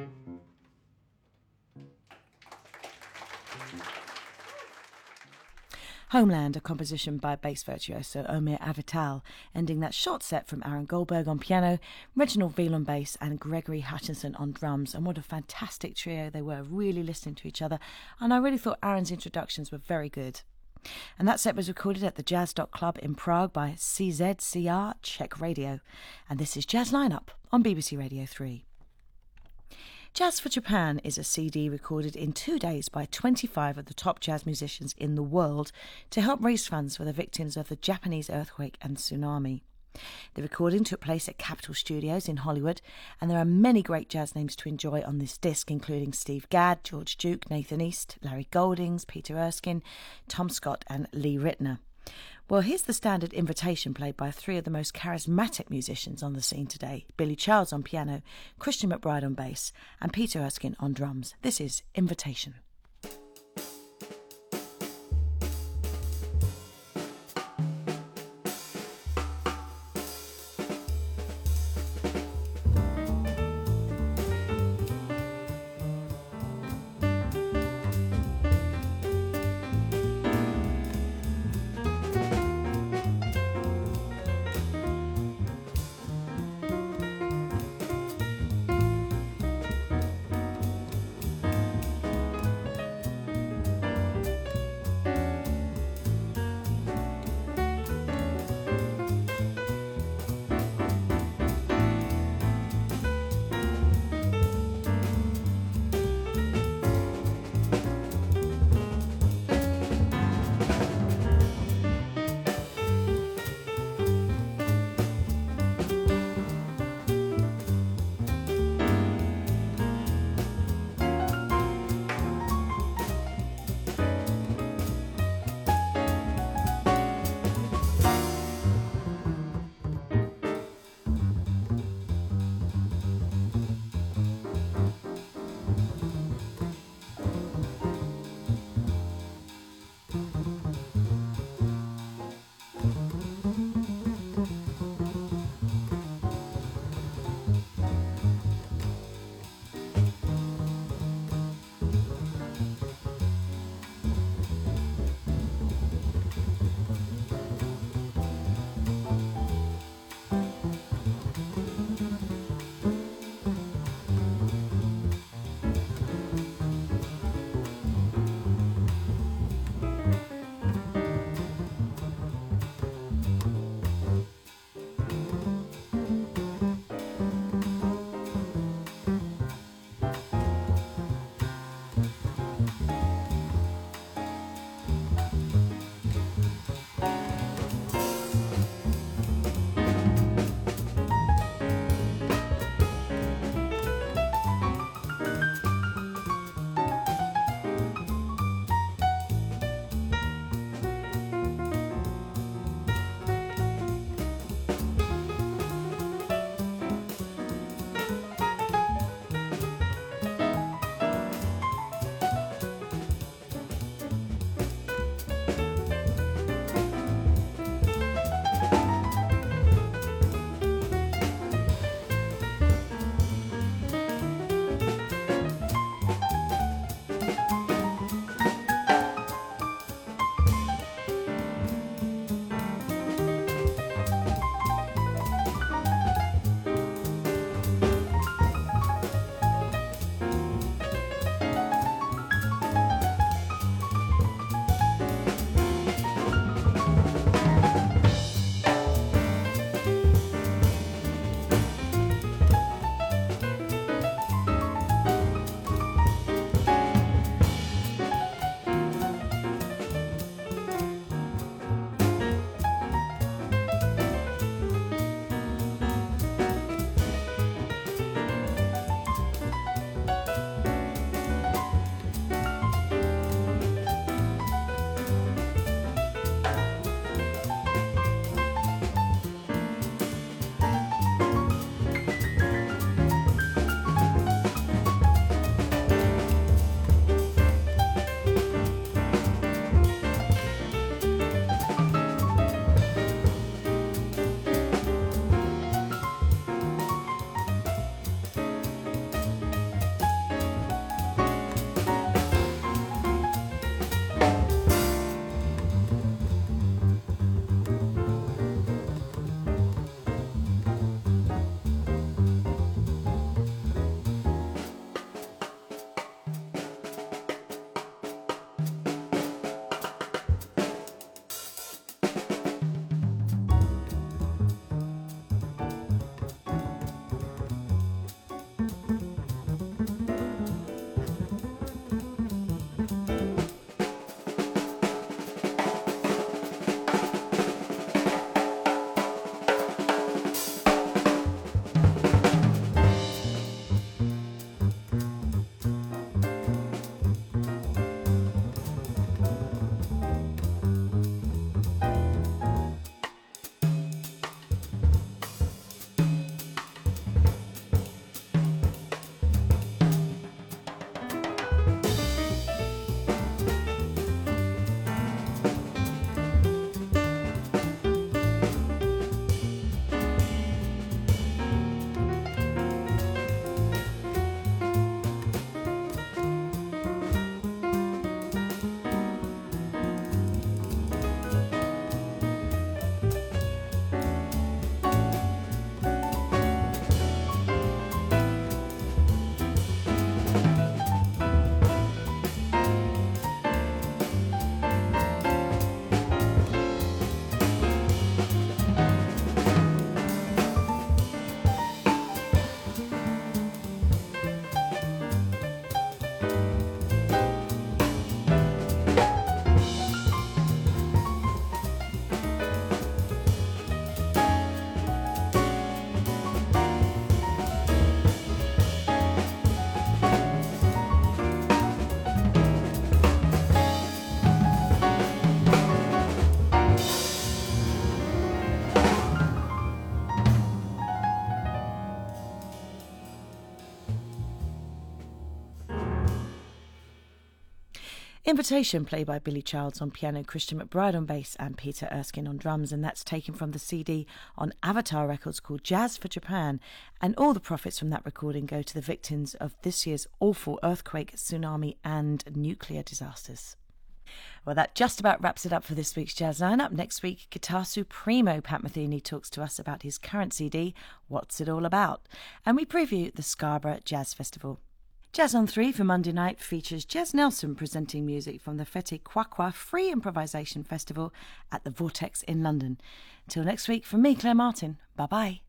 S4: Homeland, a composition by bass virtuoso Omir Avital, ending that short set from Aaron Goldberg on piano, Reginald Veal on bass and Gregory Hutchinson on drums. And what a fantastic trio they were, really listening to each other. And I really thought Aaron's introductions were very good. And that set was recorded at the Jazz Dot Club in Prague by C Z C R Czech Radio. And this is Jazz Lineup on B B C Radio three. Jazz for Japan is a C D recorded in two days by twenty-five of the top jazz musicians in the world to help raise funds for the victims of the Japanese earthquake and tsunami. The recording took place at Capitol Studios in Hollywood, and there are many great jazz names to enjoy on this disc, including Steve Gadd, George Duke, Nathan East, Larry Goldings, Peter Erskine, Tom Scott and Lee Ritner. Well, here's the standard Invitation played by three of the most charismatic musicians on the scene today. Billy Childs on piano, Christian McBride on bass, and Peter Erskine on drums. This is Invitation. Invitation, played by Billy Childs on piano, Christian McBride on bass and Peter Erskine on drums, and that's taken from the C D on Avatar Records called Jazz for Japan, and all the profits from that recording go to the victims of this year's awful earthquake, tsunami and nuclear disasters. Well, that just about wraps it up for this week's Jazz Lineup. Next week, Guitar Supremo Pat Metheny talks to us about his current C D, What's It All About? And we preview the Scarborough Jazz Festival. Jazz on three for Monday night features Jez Nelson presenting music from the Fete Kwakwa Free Improvisation Festival at the Vortex in London. Till next week, from me, Claire Martin, bye-bye.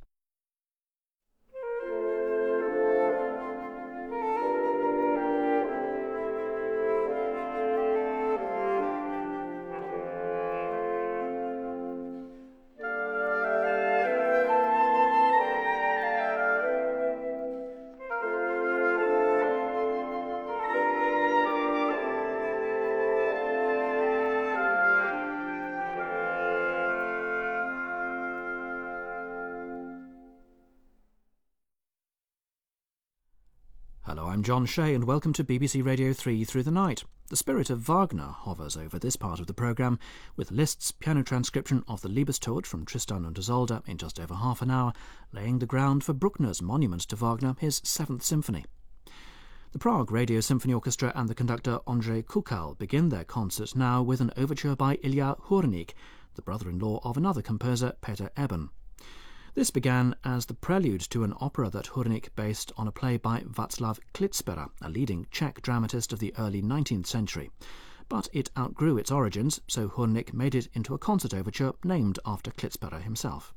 S3: Hello, I'm John Shea and welcome to B B C Radio three Through the Night. The spirit of Wagner hovers over this part of the programme, with Liszt's piano transcription of the Liebestod from Tristan und Isolde in just over half an hour, laying the ground for Bruckner's monument to Wagner, his Seventh Symphony. The Prague Radio Symphony Orchestra and the conductor Andrzej Kukal begin their concert now with an overture by Ilya Hurnik, the brother-in-law of another composer, Peter Eben. This began as the prelude to an opera that Hurnik based on a play by Václav Klitsperer, a leading Czech dramatist of the early nineteenth century. But it outgrew its origins, so Hurnik made it into a concert overture named after Klitsperer himself.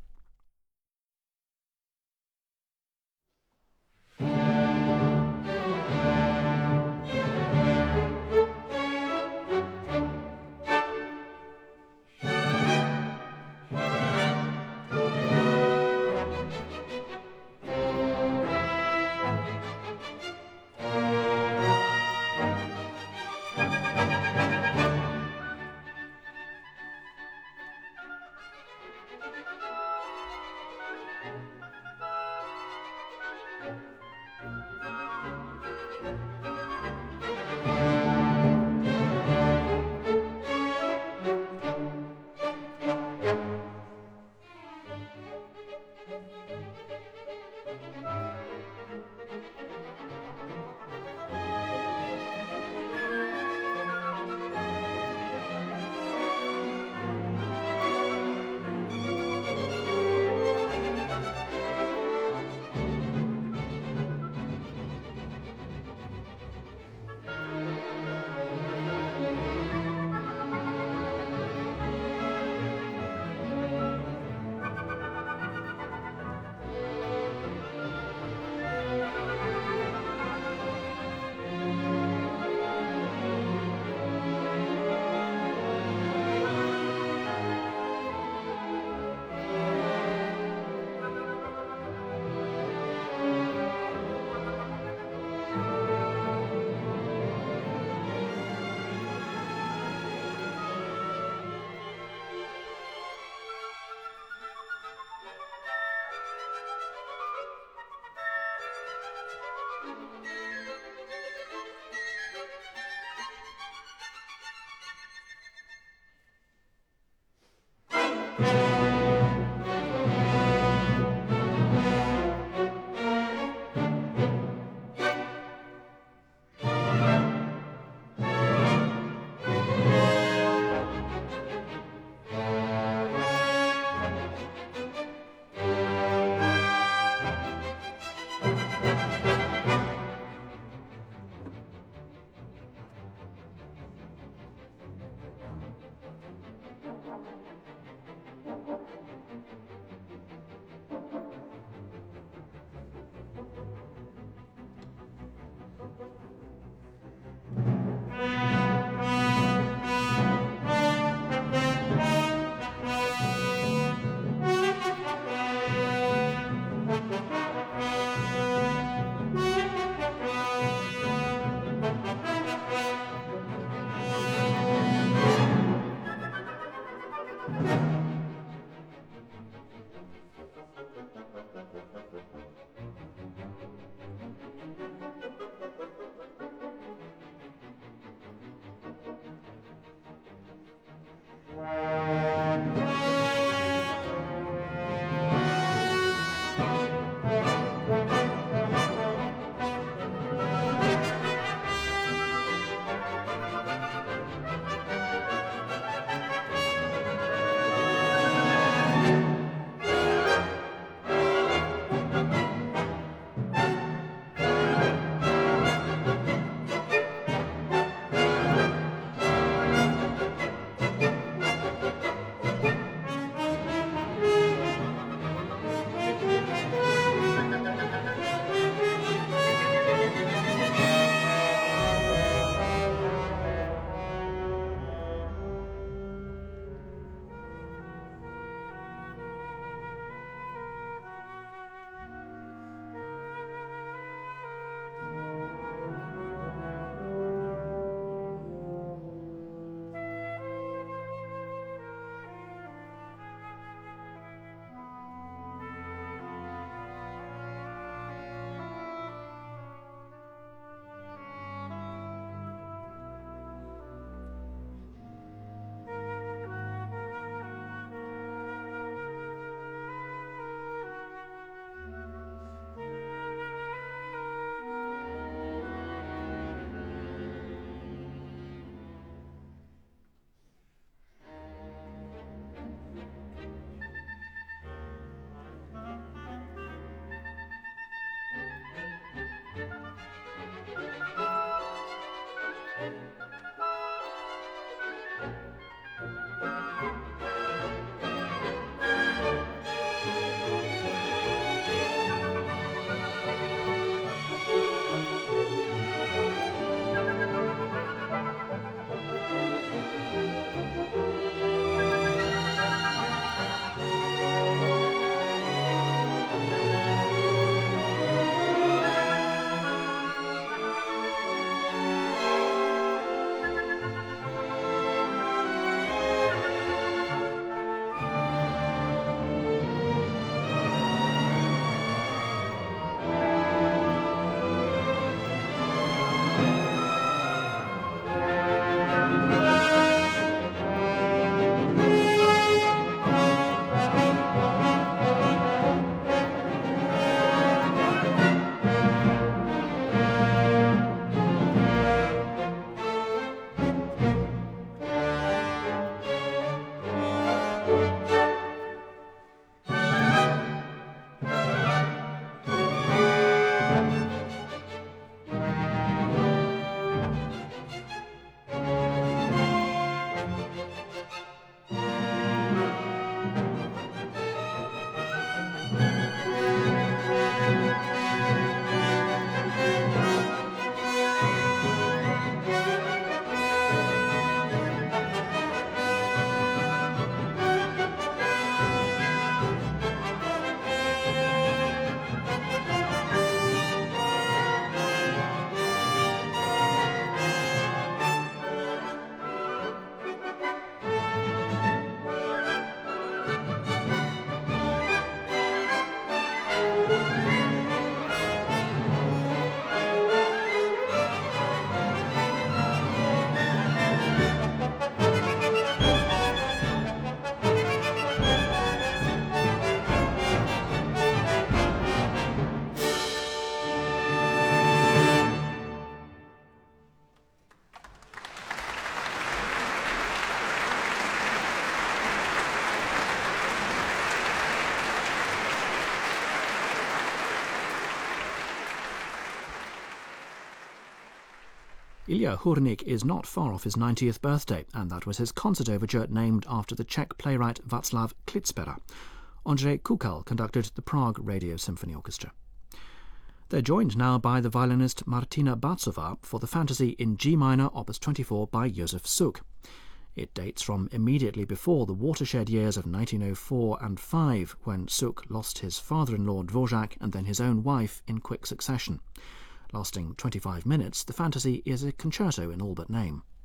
S3: Ilya Hurnik is not far off his ninetieth birthday, and that was his concert overture named after the Czech playwright Václav Klitspera. Andrzej Kukal conducted the Prague Radio Symphony Orchestra. They're joined now by the violinist Martina Bacová for the Fantasy in G minor, opus twenty-four by Josef Suk. It dates from immediately before the watershed years of nineteen oh four and five, when Suk lost his father-in-law Dvořák and then his own wife in quick succession. Lasting twenty-five minutes, the fantasy is a concerto in all but name.